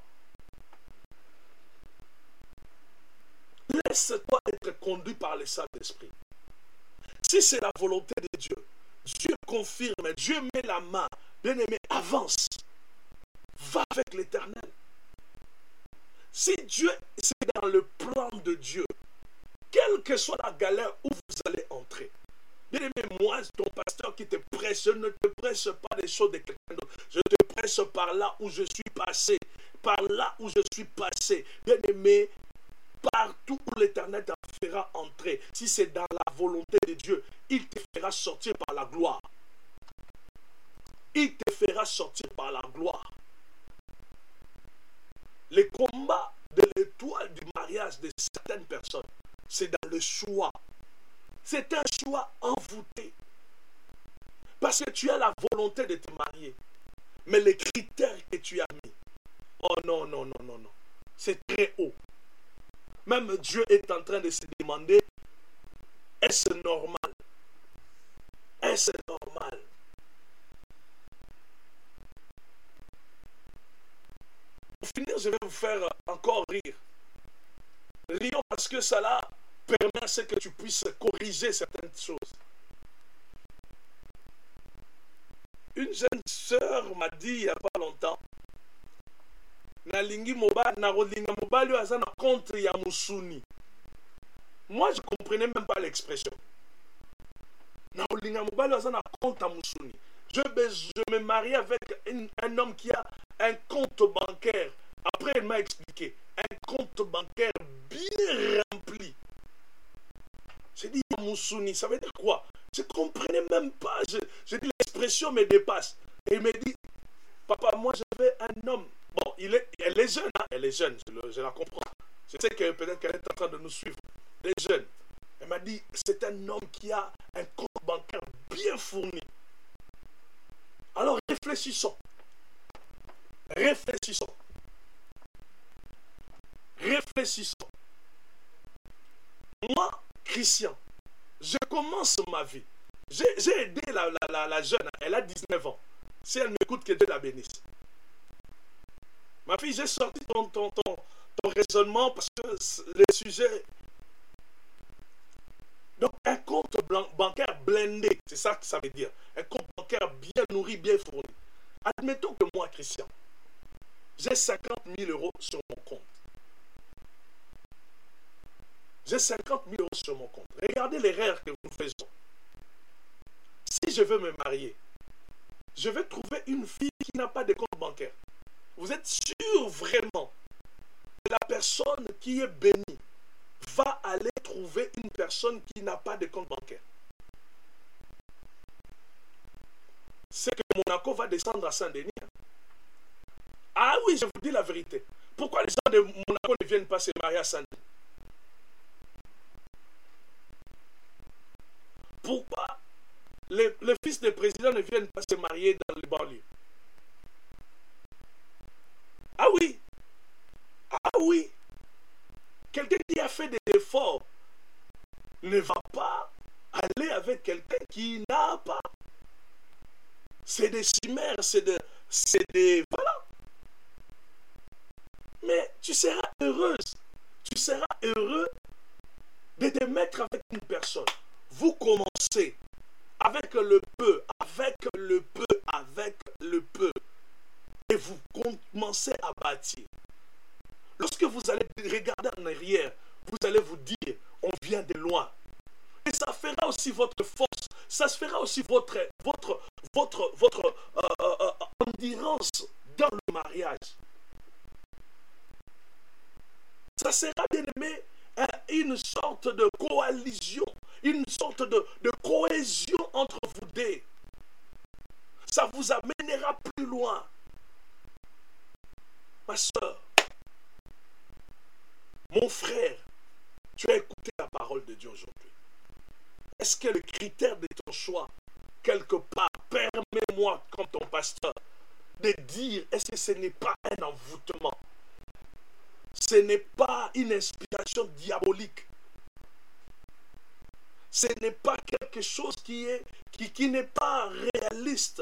Laisse-toi être conduit par le Saint-Esprit. Si c'est la volonté de Dieu, Dieu confirme, Dieu met la main. Bien-aimé, avance. Va avec l'Éternel. Si Dieu, c'est dans le plan de Dieu, quelle que soit la galère où vous allez entrer. Bien-aimé, moi, ton pasteur qui te prêche, je ne te prêche pas des choses de quelqu'un d'autre. Je te prêche par là où je suis passé. Par là où je suis passé. Bien-aimé, partout où l'Éternel te fera entrer, si c'est dans la volonté de Dieu, il te fera sortir par la gloire. Il te fera sortir par la gloire. Le combat de l'étoile du mariage de certaines personnes, c'est dans le choix. C'est un choix envoûté. Parce que tu as la volonté de te marier. Mais les critères que tu as mis, oh non. C'est très haut. Même Dieu est en train de se demander, est-ce normal? Est-ce normal? Pour finir, je vais vous faire encore rire. Rions parce que cela permet à ce que tu puisses corriger certaines choses. Une jeune sœur m'a dit il n'y a pas longtemps, nalingi narolinga mobali aza na contre ya musuni. Moi je comprenais même pas l'expression. Narolinga mobali aza na contre ya musuni. Je me marie avec un homme qui a un compte bancaire. Après il m'a expliqué, un compte bancaire bien rempli. J'ai dit Mousouni, ça veut dire quoi? Je ne comprenais même pas. Je dis l'expression me dépasse. Et il me dit, papa, moi je veux un homme. Bon, elle est jeune, hein? Elle est jeune, je la comprends. Je sais que peut-être qu'elle est en train de nous suivre. Elle est jeune. Elle m'a dit, c'est un homme qui a un compte bancaire bien fourni. Alors réfléchissons. Réfléchissons. Moi, Christian, je commence ma vie. J'ai aidé la jeune, elle a 19 ans. Si elle m'écoute, que Dieu la bénisse. Ma fille, j'ai sorti ton raisonnement parce que le sujet... Donc, un compte bancaire blindé, c'est ça que ça veut dire. Un compte bancaire bien nourri, bien fourni. Admettons que moi, Christian, j'ai 50 000 euros sur mon compte. J'ai 50 000 euros sur mon compte. Regardez l'erreur que nous faisons. Si je veux me marier, je vais trouver une fille qui n'a pas de compte bancaire. Vous êtes sûr vraiment que la personne qui est bénie va aller trouver une personne qui n'a pas de compte bancaire? C'est que Monaco va descendre à Saint-Denis. Ah oui, je vous dis la vérité. Pourquoi les gens de Monaco ne viennent pas se marier à Saint-Denis? Pourquoi les fils des présidents ne viennent pas se marier dans les banlieues? Ah oui. Ah oui. Quelqu'un qui a fait des efforts ne va pas aller avec quelqu'un qui n'a pas. C'est des chimères, c'est des... Voilà. Mais tu seras heureuse. Tu seras heureux de te mettre avec une personne. Vous commencez avec le peu, avec le peu, avec le peu. Et vous commencez à bâtir. Lorsque vous allez regarder en arrière, vous allez vous dire, on vient de loin. Et ça fera aussi votre force, ça fera aussi votre endurance dans le mariage. Ça sera, bien aimé, une sorte de coalition, une sorte de cohésion entre vous deux. Ça vous amènera plus loin. Ma soeur, mon frère, tu as écouté la parole de Dieu aujourd'hui. Est-ce que le critère de ton choix, quelque part, permets-moi, comme ton pasteur, de dire, est-ce que ce n'est pas un envoûtement? Ce n'est pas une inspiration diabolique. Ce n'est pas quelque chose qui n'est pas réaliste.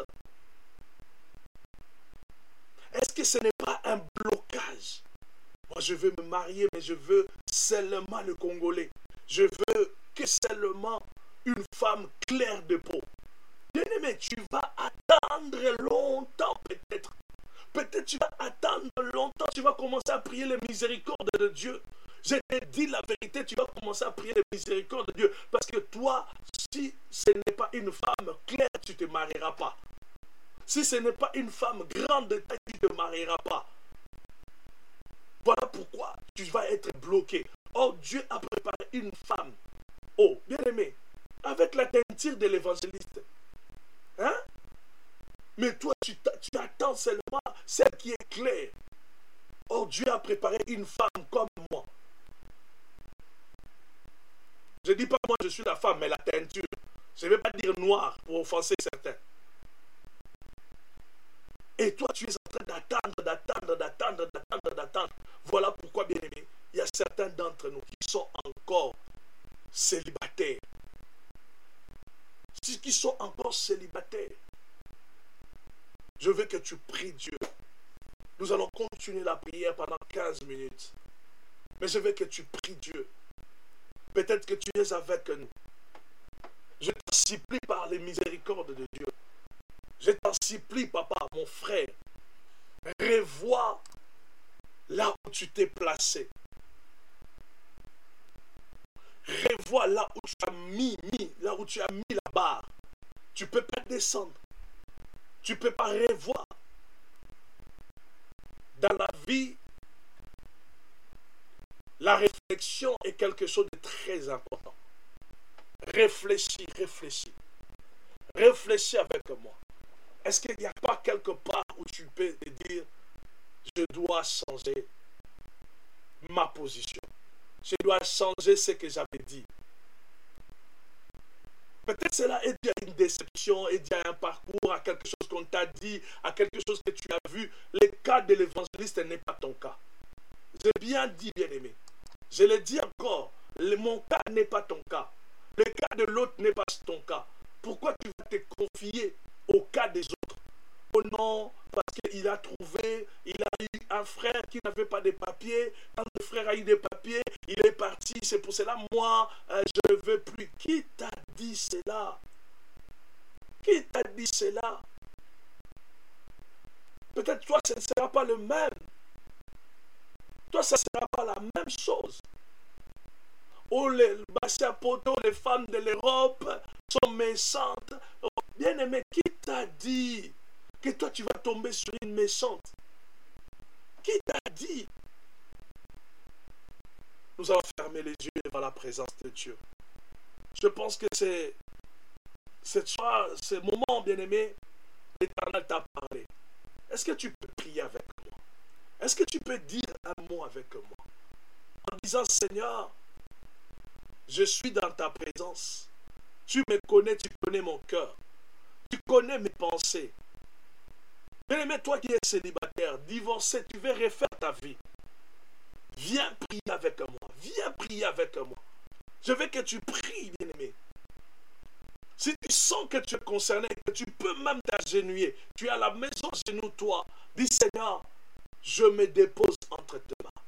Est-ce que ce n'est pas un blocage? Moi, je veux me marier, mais je veux seulement le Congolais. Je veux que seulement une femme claire de peau. Bien-aimé, tu vas attendre longtemps peut-être. Peut-être tu vas attendre longtemps. Tu vas commencer à prier les miséricordes de Dieu. Je te dis la vérité, tu vas commencer à prier les miséricordes de Dieu. Parce que toi, si ce n'est pas une femme claire, tu ne te marieras pas. Si ce n'est pas une femme grande de taille, tu ne te marieras pas. Voilà pourquoi tu vas être bloqué. Or, Dieu a préparé une femme. Oh, bien-aimé, avec la teinture de l'évangéliste. Hein? Mais toi, tu attends seulement celle qui est claire. Or, Dieu a préparé une femme comme moi. Je ne dis pas moi je suis la femme, mais la teinture. Je ne vais pas dire noir pour offenser certains. Et toi, tu es en train d'attendre. Voilà pourquoi, bien aimé, il y a certains d'entre nous qui sont encore célibataires. Qui sont encore célibataires. Je veux que tu pries Dieu. Nous allons continuer la prière pendant 15 minutes. Mais je veux que tu pries Dieu. Peut-être que tu es avec nous. Je t'en supplie par les miséricordes de Dieu. Je t'en supplie, papa, mon frère. Revois là où tu t'es placé. Revois là où tu as mis la barre. Tu ne peux pas descendre. Tu ne peux pas revoir. Dans la vie, la réflexion est quelque chose de très important. Réfléchis. Réfléchis avec moi. Est-ce qu'il n'y a pas quelque part où tu peux te dire, je dois changer ma position. Je dois changer ce que j'avais dit. Peut-être cela est dû à une déception, est dû à un parcours, à quelque chose qu'on t'a dit, à quelque chose que tu as vu. Le cas de l'évangéliste n'est pas ton cas. J'ai bien dit, bien-aimé. Je le dis encore, mon cas n'est pas ton cas. Le cas de l'autre n'est pas ton cas. pourquoi tu vas te confier au cas des autres? Oh non, parce qu'il a trouvé, il a eu un frère qui n'avait pas de papiers. Quand le frère a eu des papiers, il est parti. C'est pour cela, moi, je ne veux plus. Qui t'a dit cela? Qui t'a dit cela? Peut-être toi, ce ne sera pas le même. Toi, ça ne sera pas la même chose. Oh, les Bassiapoto, les femmes de l'Europe sont méchantes. Oh, bien-aimé, qui t'a dit que toi, tu vas tomber sur une méchante? Qui t'a dit? Nous allons fermer les yeux devant la présence de Dieu. Je pense que c'est ce moment, bien-aimé, l'Éternel t'a parlé. Est-ce que tu peux prier avec moi? Est-ce que tu peux dire un mot avec moi? En disant, Seigneur, je suis dans ta présence. Tu me connais, tu connais mon cœur. Tu connais mes pensées. Bien-aimé, toi qui es célibataire, divorcé, tu veux refaire ta vie. Viens prier avec moi. Viens prier avec moi. Je veux que tu pries, bien-aimé. Si tu sens que tu es concerné, que tu peux même t'agenouiller, tu es à la maison, genoux-toi. Dis, Seigneur, je me dépose entre tes mains.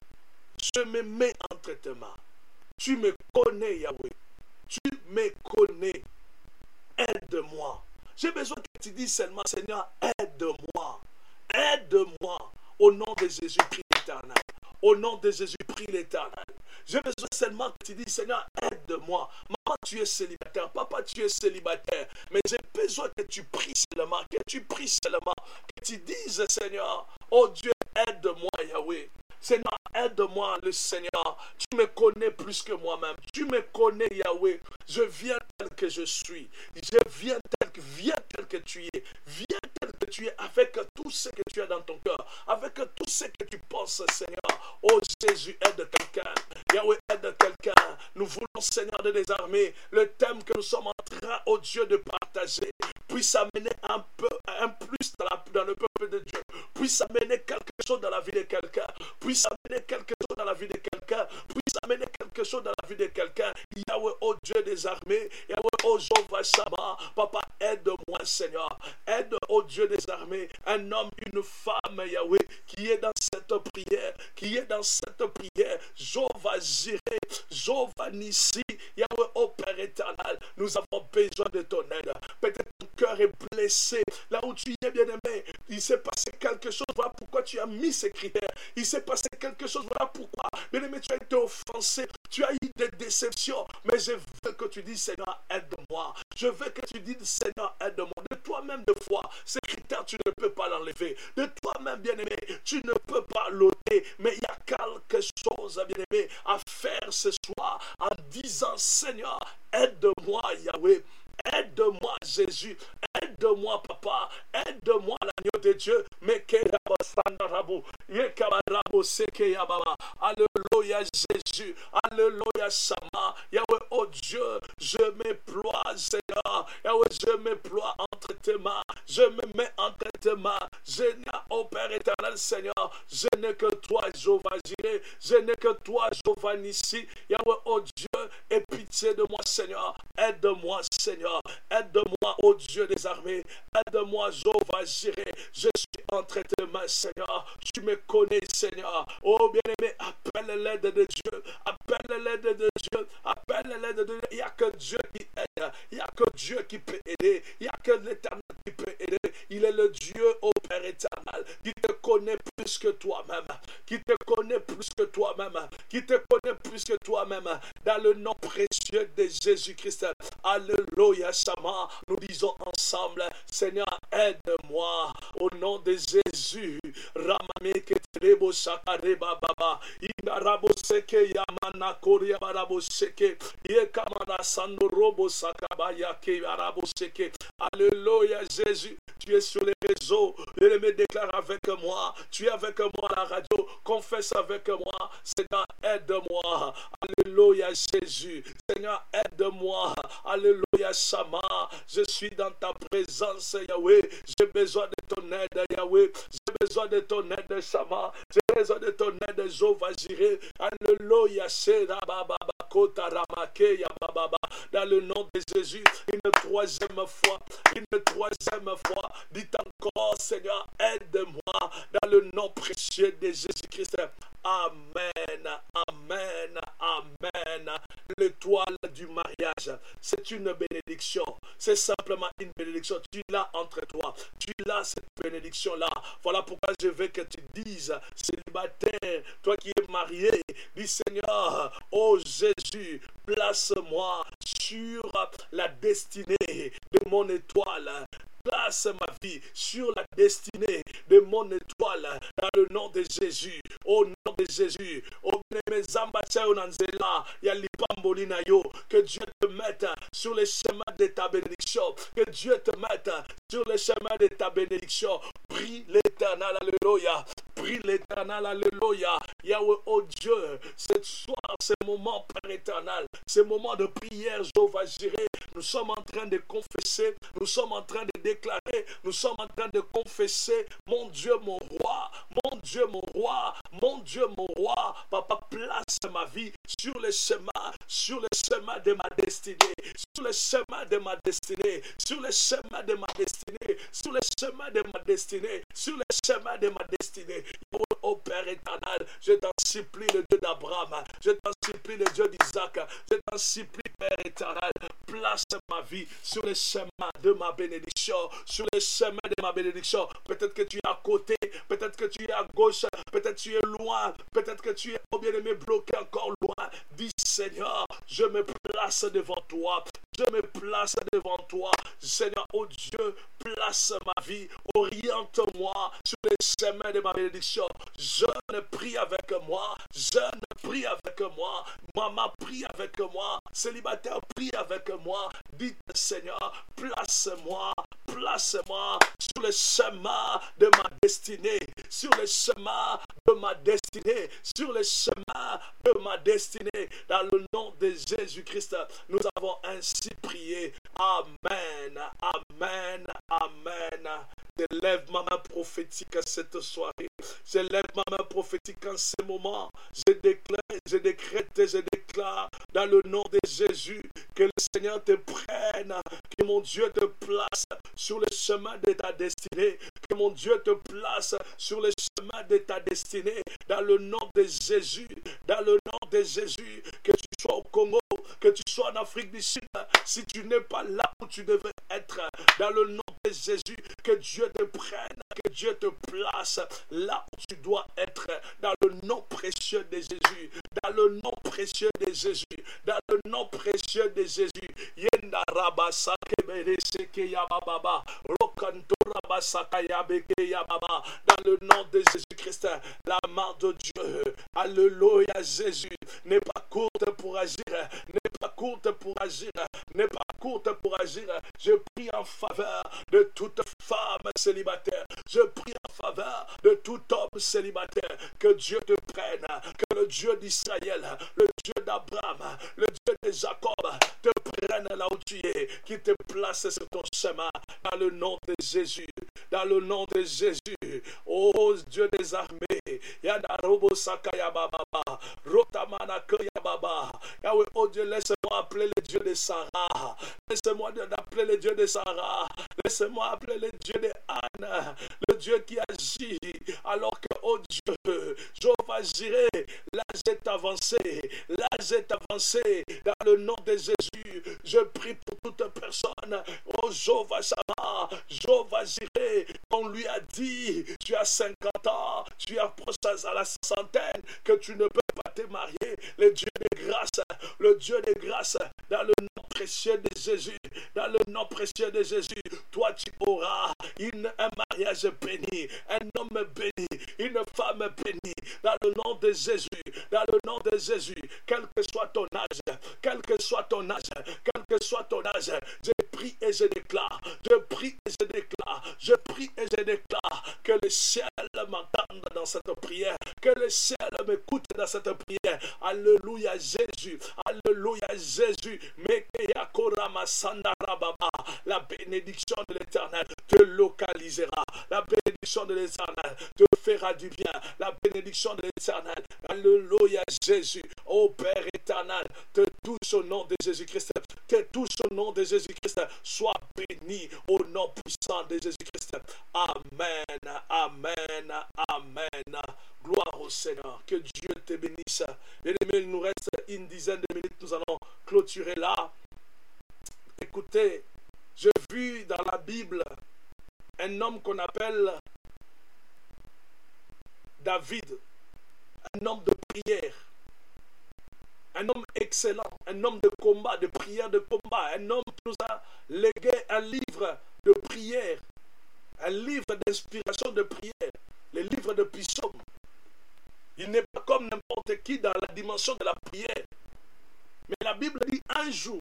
Je me mets entre tes mains. Tu me connais, Yahweh. Tu me connais. Aide-moi. J'ai besoin que tu dises seulement, Seigneur, aide-moi. Aide-moi. Au nom de Jésus, prie l'Éternel. Au nom de Jésus, prie l'Éternel. J'ai besoin seulement que tu dises, Seigneur, aide-moi. Maman, tu es célibataire. Papa, tu es célibataire. Mais j'ai besoin que tu pries seulement. Que tu pries seulement. Que tu dises, Seigneur, oh Dieu, aide-moi, Yahweh. Seigneur, aide-moi, le Seigneur. Tu me connais plus que moi-même. Tu me connais, Yahweh. Je viens tel que je suis. Je viens tel que tu es. Viens tel que tu es avec tout ce que tu as dans ton cœur. Avec tout ce que tu penses, Seigneur. Oh Jésus, aide quelqu'un. Yahweh, aide quelqu'un. Nous voulons, Seigneur de des armées, le thème que nous sommes en train, oh Dieu, de partager, puisse amener un plus dans le peuple de Dieu. Puisse amener quelque chose dans la vie de quelqu'un. Puisse amener quelque chose dans la vie de quelqu'un. Puisse amener quelque chose dans la vie de quelqu'un. Yahweh, oh Dieu des armées. Yahweh, oh Jéhovah Shammah. Papa, aide-moi, Seigneur. Aide, oh Dieu des armées, un homme, une femme, Yahweh, qui est dans cette prière. Qui est dans cette prière. Jéhovah Jireh, Jéhovah Nissi. Yahweh, oh Père éternel, nous avons besoin de ton aide. Peut-être ton cœur est blessé. Là où tu es, bien-aimé, il s'est passé quelque chose. Voilà pourquoi tu as mis ces critères. Il s'est passé quelque chose. Voilà pourquoi, bien-aimé, tu as été offensé. Tu as eu des déceptions. Mais je veux que tu dises, Seigneur, aide-moi. Je veux que tu dises, Seigneur, aide-moi. De toi-même, de foi, ces critères, tu ne peux pas l'enlever. De toi-même, bien-aimé, tu ne peux pas l'ôter. Mais il y a quelque chose, bien-aimé, à faire ce soir en disant, Seigneur, aide-moi, Yahweh. Aide-moi, Jésus. Aide-moi, Papa. Aide-moi, l'agneau de Dieu. Alléluia, Jésus. Alléluia, Sama. Yahweh, oh Dieu, je me ploie, Seigneur. Yahweh, je me ploie entre tes mains. Je me mets entre tes mains. Je n'ai, oh Père éternel, Seigneur, je n'ai que toi, Jéhovah Jireh. Je n'ai que toi, Jéhovah Nissi. Yahweh, oh Dieu, aie pitié de moi, Seigneur. Aide-moi, Seigneur. Aide-moi, ô Dieu des armées. Aide-moi, Jéhovah Jireh. Je suis entre tes mains, Seigneur. Tu me connais, Seigneur. Oh bien-aimé, appelle l'aide de Dieu. Appelle l'aide de Dieu. Appelle l'aide de Dieu. Il n'y a que Dieu qui aide. Il n'y a que Dieu qui peut aider. Il n'y a que l'Éternel qui peut aider. Il est le Dieu, ô Père éternel, qui te connaît plus que toi-même. Qui te connaît plus que toi-même. Qui te connaît plus que toi-même. Dans le nom précieux de Jésus-Christ. Alléluia, Sama. Nous disons ensemble, Seigneur, aide-moi. Au nom de Jésus. Ramame ketrebo sakareba baba. Inarabo seke yamana koria barabo seke. Yekamana sandorobo sakabaya ke arabo seke. Alléluia, Jésus. Tu es sur les réseaux. Je me déclare avec moi. Tu es avec moi à la radio. Confesse avec moi. Seigneur, aide-moi. Alléluia, Jésus. Seigneur, aide-moi. Alléluia, Sama. Je suis dans ta présence, Yahweh. J'ai besoin de ton aide, Yahweh. J'ai besoin de ton aide, Sama. J'ai besoin de ton aide, Jéhovah Jireh. Alléluia, Seda Baba. Dans le nom de Jésus, une troisième fois, dites encore, Seigneur, aide-moi dans le nom précieux de Jésus-Christ. Amen, amen, amen. L'étoile du mariage, c'est une bénédiction. C'est simplement une bénédiction. Tu l'as entre toi. Tu l'as cette bénédiction-là. Voilà pourquoi je veux que tu dises, célibataire, toi qui es marié, dis Seigneur, oh Jésus, place-moi sur la destinée de mon étoile. Place ma vie sur la destinée de mon étoile dans le nom de Jésus. Au nom de Jésus. Que Dieu te mette sur le chemin de ta bénédiction. Que Dieu te mette sur le chemin de ta bénédiction. Prie l'Éternel, alléluia. Prie l'Éternel, alléluia. Yahweh, oh Dieu, ce soir, ce moment, Père éternel, ce moment de prière, Jéhovah Jireh, nous sommes en train de confesser, nous sommes en train de déclarer, nous sommes en train de confesser, mon Dieu, mon roi, mon Dieu, mon roi, mon Dieu, mon roi, Papa, place ma vie sur le chemin de ma destinée, sur le chemin de ma destinée, sur le chemin de ma destinée, sur le chemin de ma destinée, sur le chemin de ma destinée. Oh Père éternel, je t'en supplie, le Dieu d'Abraham, je t'en supplie, le Dieu d'Isaac, je t'en supplie, Père éternel, place ma vie sur le chemin de ma bénédiction, sur le chemin de ma bénédiction. Peut-être que tu es à côté, peut-être que tu es à gauche, peut-être que tu es loin, peut-être que tu es, oh bien-aimé, bloqué encore loin. Dis Seigneur, je me place devant toi, je me place devant toi. Seigneur, oh Dieu, place ma vie, oriente-moi sur le chemin de ma bénédiction. Jeune, prie avec moi, jeune, prie avec moi, maman, prie avec moi, célibataire, prie avec moi. Dites Seigneur, place-moi sur le chemin de ma destinée, sur le chemin de ma destinée, sur le chemin de ma destinée. Dans le nom de Jésus-Christ, nous avons ainsi prié. Amen, amen, amen. Je lève ma main prophétique cette soirée. Je lève ma main prophétique en ce moment. Je déclare, je décrète, je déclare dans le nom de Jésus que le Seigneur te prenne, que mon Dieu te place sur le chemin de ta destinée, que mon Dieu te place sur le chemin de ta destinée dans le nom de Jésus, dans le nom de Jésus, que tu sois au Congo, que tu sois en Afrique du Sud, si tu n'es pas là où tu devais être, dans le nom de Jésus, que Dieu te prenne, que Dieu te place là où tu dois être, dans le nom précieux de Jésus, dans le nom précieux de Jésus, dans le nom précieux de Jésus. Yenda rabasa kebereseke yababa, rokantora basaka yabeke yababa, dans le nom de Jésus-Christ, la main de Dieu, alléluia. Jésus n'est pas courte pour agir, n'est pas courte pour agir, n'est pas courte pour agir. Je prie en faveur de toute femme célibataire, je prie en faveur de tout homme célibataire, que Dieu te prenne, que le Dieu d'Israël, le Dieu d'Abraham, le Dieu de Jacob te prenne là où tu es, qui te place sur ton chemin, dans le nom de Jésus, dans le nom de Jésus. Oh Dieu des armées, Yadarobo Sakaya Baba, Rotamana Koya Baba, Yahweh, oh Dieu, laisse-moi appeler le Dieu de Sarah, laisse-moi appeler le Dieu de Sarah, laisse-moi appeler le Dieu de Anne, le Dieu qui agit, alors que, oh Dieu, Jéhovah Jireh, l'âge est avancé, l'âge est avancé, dans le nom de Jésus, je prie pour toute personne, oh Jéhovah Shammah, Jéhovah Jireh, on lui a dit, tu as 50 ans, tu approches à la centaine, que tu ne peux pas te marier, le Dieu de grâce, dans le nom précieux de Jésus, dans le nom précieux de Jésus, toi tu auras un mariage béni, un homme béni, une femme bénie, dans le nom de Jésus, dans le nom de Jésus, quel que soit ton âge, quel que soit ton âge, quel que soit ton âge, je prie et je déclare, je prie et je déclare, je prie et je déclare que le ciel m'entende dans cette prière, que le ciel m'écoute dans cette prière. Alléluia Jésus, alléluia Jésus. La bénédiction de l'Éternel te localisera, la bénédiction de l'Éternel te fera du bien, la bénédiction de l'Éternel, alléluia Jésus. Ô Père éternel, éternel te touche au nom de Jésus-Christ. Te touche au nom de Jésus-Christ. Sois béni au nom puissant de Jésus-Christ. Amen, amen, amen. Gloire au Seigneur. Que Dieu te bénisse. Bien-aimés, il nous reste une dizaine de minutes. Nous allons clôturer là. Écoutez, j'ai vu dans la Bible un homme qu'on appelle David, un homme de prière, un homme excellent, un homme de combat, de prière, de combat, un homme qui nous a légué un livre de prière, un livre d'inspiration de prière, le livre de psaumes. Il n'est pas comme n'importe qui dans la dimension de la prière. Mais la Bible dit un jour,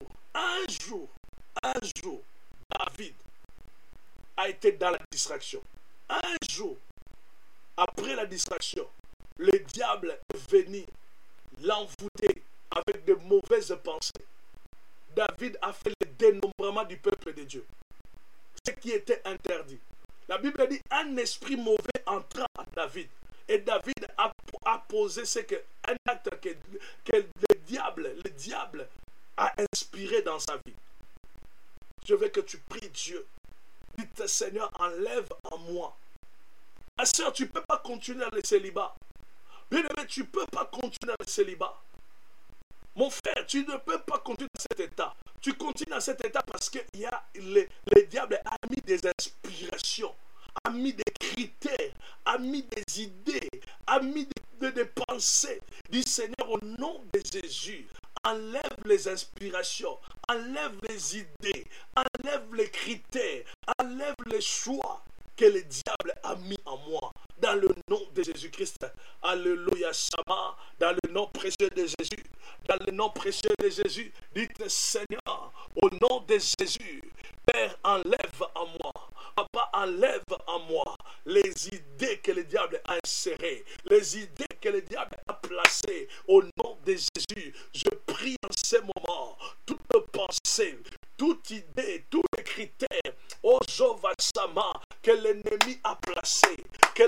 David a été dans la distraction. Un jour, après la distraction, le diable est venu l'envoûter avec de mauvaises pensées. David a fait le dénombrement du peuple de Dieu. Ce qui était interdit. La Bible dit un esprit mauvais entra à David. Et David a posé un acte que le diable a inspiré dans sa vie. Je veux que tu pries Dieu. Dites, Seigneur, enlève en moi. Ma soeur, tu ne peux pas continuer dans le célibat. Bien-aimé, tu ne peux pas continuer dans le célibat. Mon frère, tu ne peux pas continuer dans cet état. Tu continues dans cet état parce que le diable a mis des inspirations, a mis des critères, a mis des idées, a mis des pensées. Dis, Seigneur, au nom de Jésus, enlève les inspirations, enlève les idées, enlève les critères, enlève les choix que le diable a mis en moi. Dans le nom de Jésus-Christ. Alléluia, Shama. Dans le nom précieux de Jésus. Dans le nom précieux de Jésus. Dites, Seigneur, au nom de Jésus, Père, enlève en moi. Papa, enlève en moi les idées que le diable a insérées, les idées que le diable a placées. Au nom de Jésus, je prie en ce moment, toute pensée, toute idée, tous les critères, oh Jéhovah Sama, que l'ennemi a placé,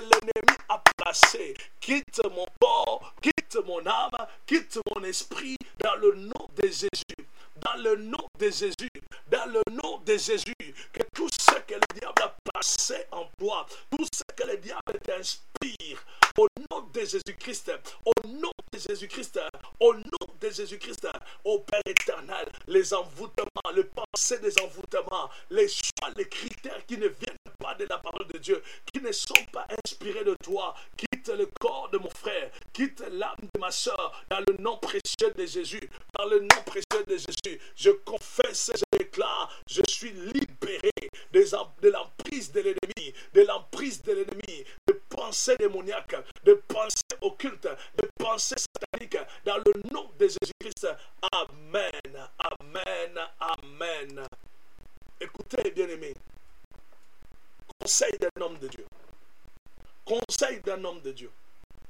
quitte mon corps, quitte mon âme, quitte mon esprit, dans le nom de Jésus. Dans le nom de Jésus, dans le nom de Jésus, que tout ce que le diable a placé en toi, tout ce que le diable t'inspire, au nom de Jésus-Christ, au nom de Jésus-Christ, au nom de Jésus-Christ, au Père éternel, les envoûtements, le pensée des envoûtements, les choix, les critères qui ne viennent pas de la parole de Dieu, qui ne sont pas inspirés de toi, quitte le corps de mon frère, quitte l'âme de ma soeur, dans le nom précieux de Jésus, dans le nom précieux de Jésus, je confesse et je déclare, je suis libéré de l'emprise de l'ennemi, de pensées démoniaques, de pensées occultes, de pensées sataniques, dans le nom de Jésus-Christ. Amen, amen, amen. Écoutez, bien-aimés, conseil d'un homme de Dieu. Conseil d'un homme de Dieu.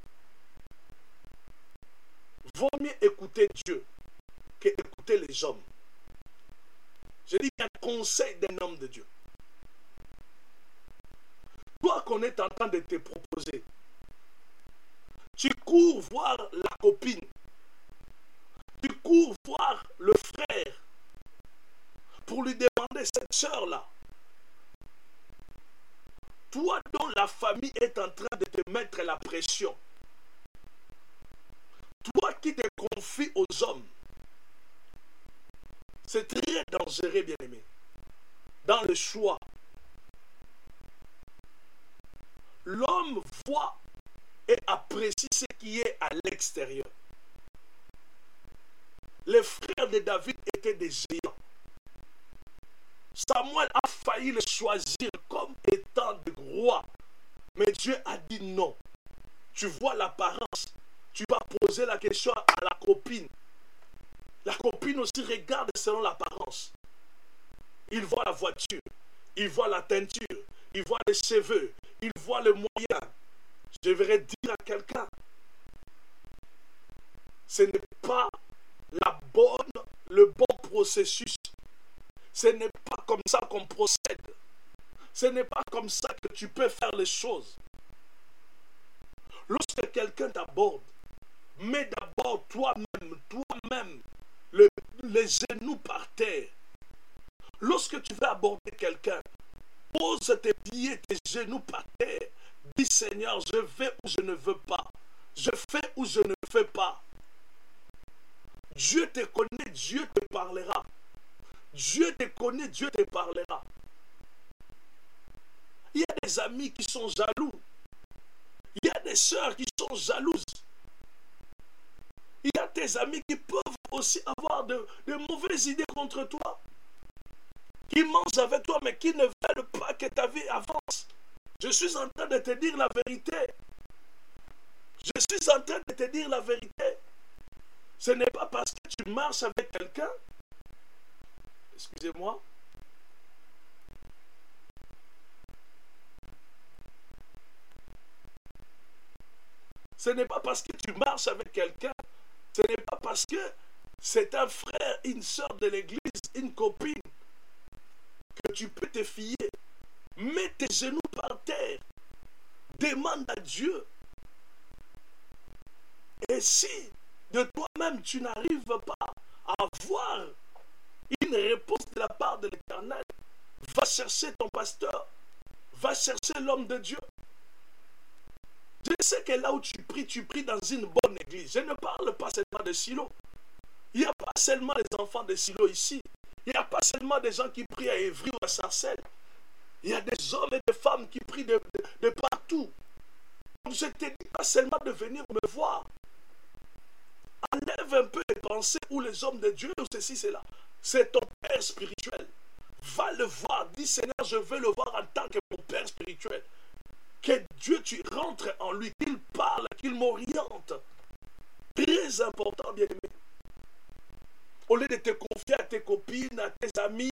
Vaut mieux écouter Dieu que écouter les hommes. Je dis qu'un conseil d'un homme de Dieu. Toi qu'on est en train de te proposer, tu cours voir la copine, tu cours voir le frère pour lui demander cette soeur-là. Toi dont la famille est en train de te mettre la pression, toi qui te confies aux hommes, c'est très dangereux, bien-aimé, dans le choix. L'homme voit et apprécie ce qui est à l'extérieur. Les frères de David étaient des géants. Samuel a failli le choisir comme étant de roi. Mais Dieu a dit non. Tu vois l'apparence. Tu vas poser la question à la copine. La copine aussi regarde selon l'apparence. Il voit la voiture. Il voit la teinture. Il voit les cheveux. Il voit le moyen. Je vais dire à quelqu'un. Ce n'est pas le bon processus. Ce n'est pas comme ça qu'on procède. Ce n'est pas comme ça que tu peux faire les choses. Lorsque quelqu'un t'aborde, Mets d'abord toi-même, les genoux par terre. Lorsque tu vas aborder quelqu'un, pose tes pieds, tes genoux par terre. Dis Seigneur, je vais où je ne veux pas. Je fais où je ne fais pas. Dieu te connaît, Dieu te parlera. Dieu te connaît, Dieu te parlera. Il y a des amis qui sont jaloux. Il y a des sœurs qui sont jalouses. Il y a tes amis qui peuvent aussi avoir de mauvaises idées contre toi. Qui mangent avec toi, mais qui ne veulent pas que ta vie avance. Je suis en train de te dire la vérité. Je suis en train de te dire la vérité. Ce n'est pas parce que tu marches avec quelqu'un. Excusez-moi. Ce n'est pas parce que tu marches avec quelqu'un. Ce n'est pas parce que c'est un frère, une soeur de l'église, une copine, que tu peux te fier. Mets tes genoux par terre. Demande à Dieu. Et si de toi-même tu n'arrives pas à avoir une réponse de la part de l'Éternel, va chercher ton pasteur. Va chercher l'homme de Dieu. Je sais que là où tu pries dans une bonne église. Je ne parle pas seulement de Silo. Il n'y a pas seulement les enfants de Silo ici. Il n'y a pas seulement des gens qui prient à Évry ou à Sarcelles. Il y a des hommes et des femmes qui prient de partout. Donc je ne te dis pas seulement de venir me voir. Enlève un peu les pensées où les hommes de Dieu ou ceci, cela. C'est ton Père spirituel. Va le voir. Dis Seigneur, je veux le voir en tant que mon Père spirituel. Que Dieu, tu rentres en lui, qu'il parle, qu'il m'oriente. Très important, bien-aimé. Au lieu de te confier à tes copines, à tes amis,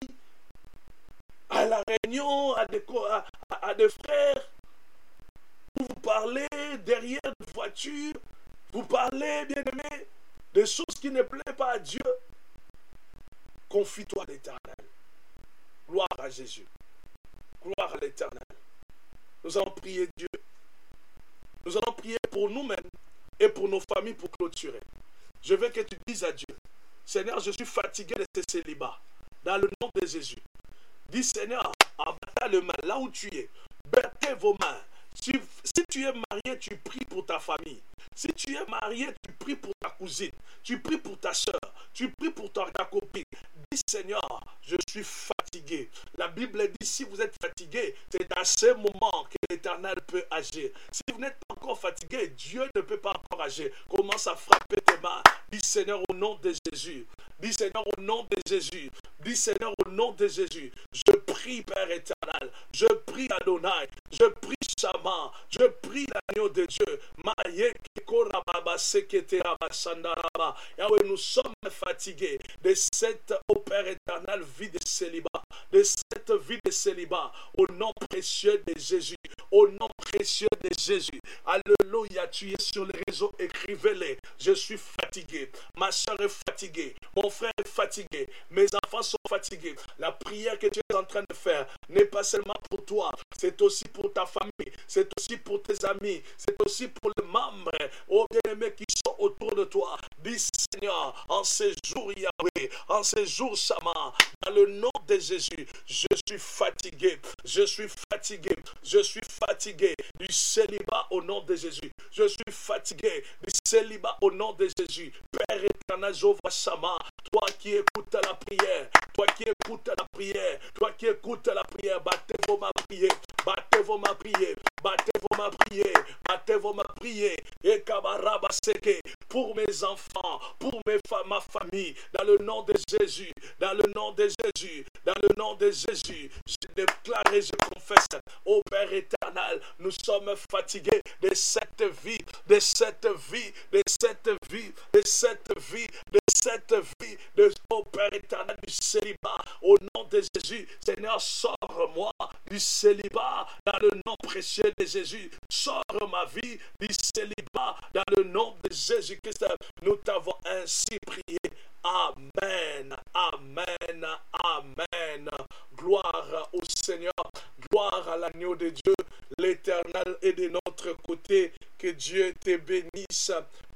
à la réunion, à des frères, vous parlez derrière une voiture, vous parlez, bien-aimé, des choses qui ne plaisent pas à Dieu. Confie-toi à l'Éternel. Gloire à Jésus. Gloire à l'Éternel. Nous allons prier Dieu. Nous allons prier pour nous-mêmes et pour nos familles pour clôturer. Je veux que tu dises à Dieu, Seigneur, je suis fatigué de ce célibat. Dans le nom de Jésus. Dis Seigneur, abattez le mal là où tu es. Battez vos mains. Si tu es marié, tu pries pour ta famille. Si tu es marié, tu pries pour ta cousine. Tu pries pour ta soeur. Tu pries pour ta copine. Dis Seigneur, je suis fatigué. La Bible dit si vous êtes fatigué, c'est à ce moment que l'Éternel peut agir. Si vous n'êtes pas encore fatigué, Dieu ne peut pas encore agir. Commence à frapper tes mains. Dis Seigneur au nom de Jésus. Dis Seigneur au nom de Jésus. Dis Seigneur au nom de Jésus. Je prie Père éternel. Je prie Adonai. Je prie Shama. Je prie l'agneau de Dieu. Yahweh, nous sommes fatigués de cette, ô Père éternel, vie de célibat. De cette vie de célibat. Au nom précieux de Jésus. Au nom précieux de Jésus. Alléluia, tu es sur les réseaux, écrivez-les. Je suis fatigué. Ma soeur est fatiguée. Mon frère est fatigué. Mes enfants sont fatigués. La prière que tu es en train de faire n'est pas seulement pour toi. C'est aussi pour ta famille. C'est aussi pour tes amis. C'est aussi pour les membres, oh bien-aimés, qui sont autour de toi. Dis Seigneur, en ces jours Yahweh, en ces jours Sama, dans le nom de Jésus, je suis fatigué. Je suis fatigué. Je suis fatigué du célibat au nom de Jésus. Je suis fatigué du célibat au nom de Jésus. Père éternel, Jéhovah Sama, toi qui écoutes la prière, toi qui écoutes la prière, toi qui écoutes la prière, battez vos mains prier, battez vos mains prier, battez vos mains prier, battez vos mains prier, et Kabaraba Seke, pour mes enfants, pour ma famille, dans le nom de Jésus, dans le nom de Jésus, dans le nom de Jésus, je déclare et je confesse, ô Père éternel, nous sommes fatigués de cette vie, de cette vie, de cette vie, de cette vie, de cette vie, de ô Père éternel du célibat, au nom de Jésus, Seigneur, sors-moi du célibat, dans le nom précieux de Jésus, sors ma vie du célibat, dans le nom de Jésus-Christ, nous t'avons ainsi prié. Amen, amen, amen. Gloire au Seigneur, gloire à l'agneau de Dieu. L'Éternel est de notre côté. Que Dieu te bénisse.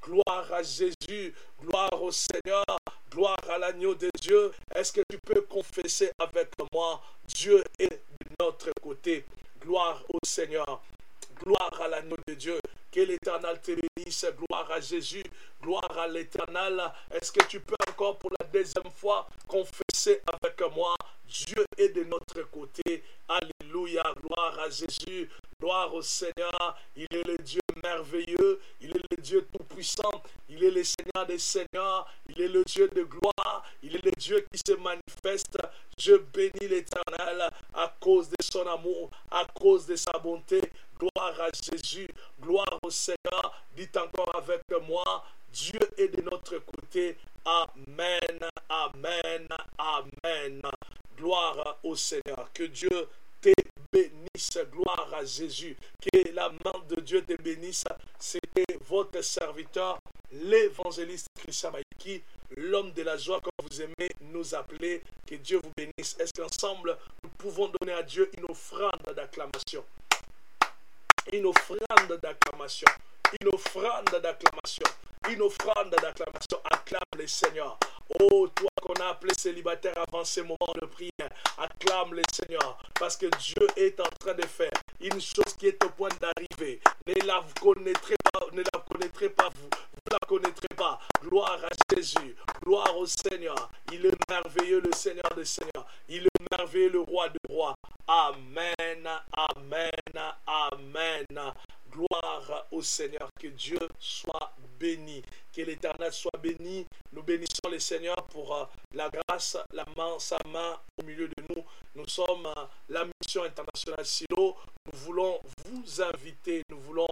Gloire à Jésus, gloire au Seigneur, gloire à l'agneau de Dieu. Est-ce que tu peux confesser avec moi, Dieu est de notre côté. Gloire au Seigneur, gloire à l'agneau de Dieu. Que l'Éternel te bénisse, gloire à Jésus, gloire à l'Éternel. Est-ce que tu peux encore pour la deuxième fois confesser avec moi, Dieu est de notre côté. Alléluia, gloire à Jésus, gloire au Seigneur. Il est le Dieu merveilleux, il est le Dieu tout-puissant, il est le Seigneur des Seigneurs, il est le Dieu de gloire, il est le Dieu qui se manifeste. Je bénis l'Éternel à cause de son amour, à cause de sa bonté. Gloire à Jésus, gloire au Seigneur. Dites encore avec moi, Dieu est de notre côté. Amen, amen, amen. Gloire au Seigneur. Que Dieu te bénisse. Gloire à Jésus. Que la main de Dieu te bénisse. C'était votre serviteur, l'évangéliste Christian Maïki, l'homme de la joie, comme vous aimez nous appeler. Que Dieu vous bénisse. Est-ce qu'ensemble, nous pouvons donner à Dieu une offrande d'acclamation? Une offrande d'acclamation. Une offrande d'acclamation. Une offrande d'acclamation. Acclame le Seigneur. Oh, toi qu'on a appelé célibataire avant ces moments de prière, acclame le Seigneur. Parce que Dieu est en train de faire une chose qui est au point d'arriver. Ne la connaîtrez pas vous. Vous la connaîtrez pas. Gloire à Jésus. Gloire au Seigneur. Il est merveilleux, le Seigneur des Seigneurs. Il est merveilleux, le roi des rois. Amen, amen, amen. Gloire au Seigneur. Que Dieu soit béni. Que l'Éternel soit béni. Nous bénissons le Seigneur pour la grâce, sa main au milieu de nous. Nous sommes la mission internationale Silo. Nous voulons vous inviter,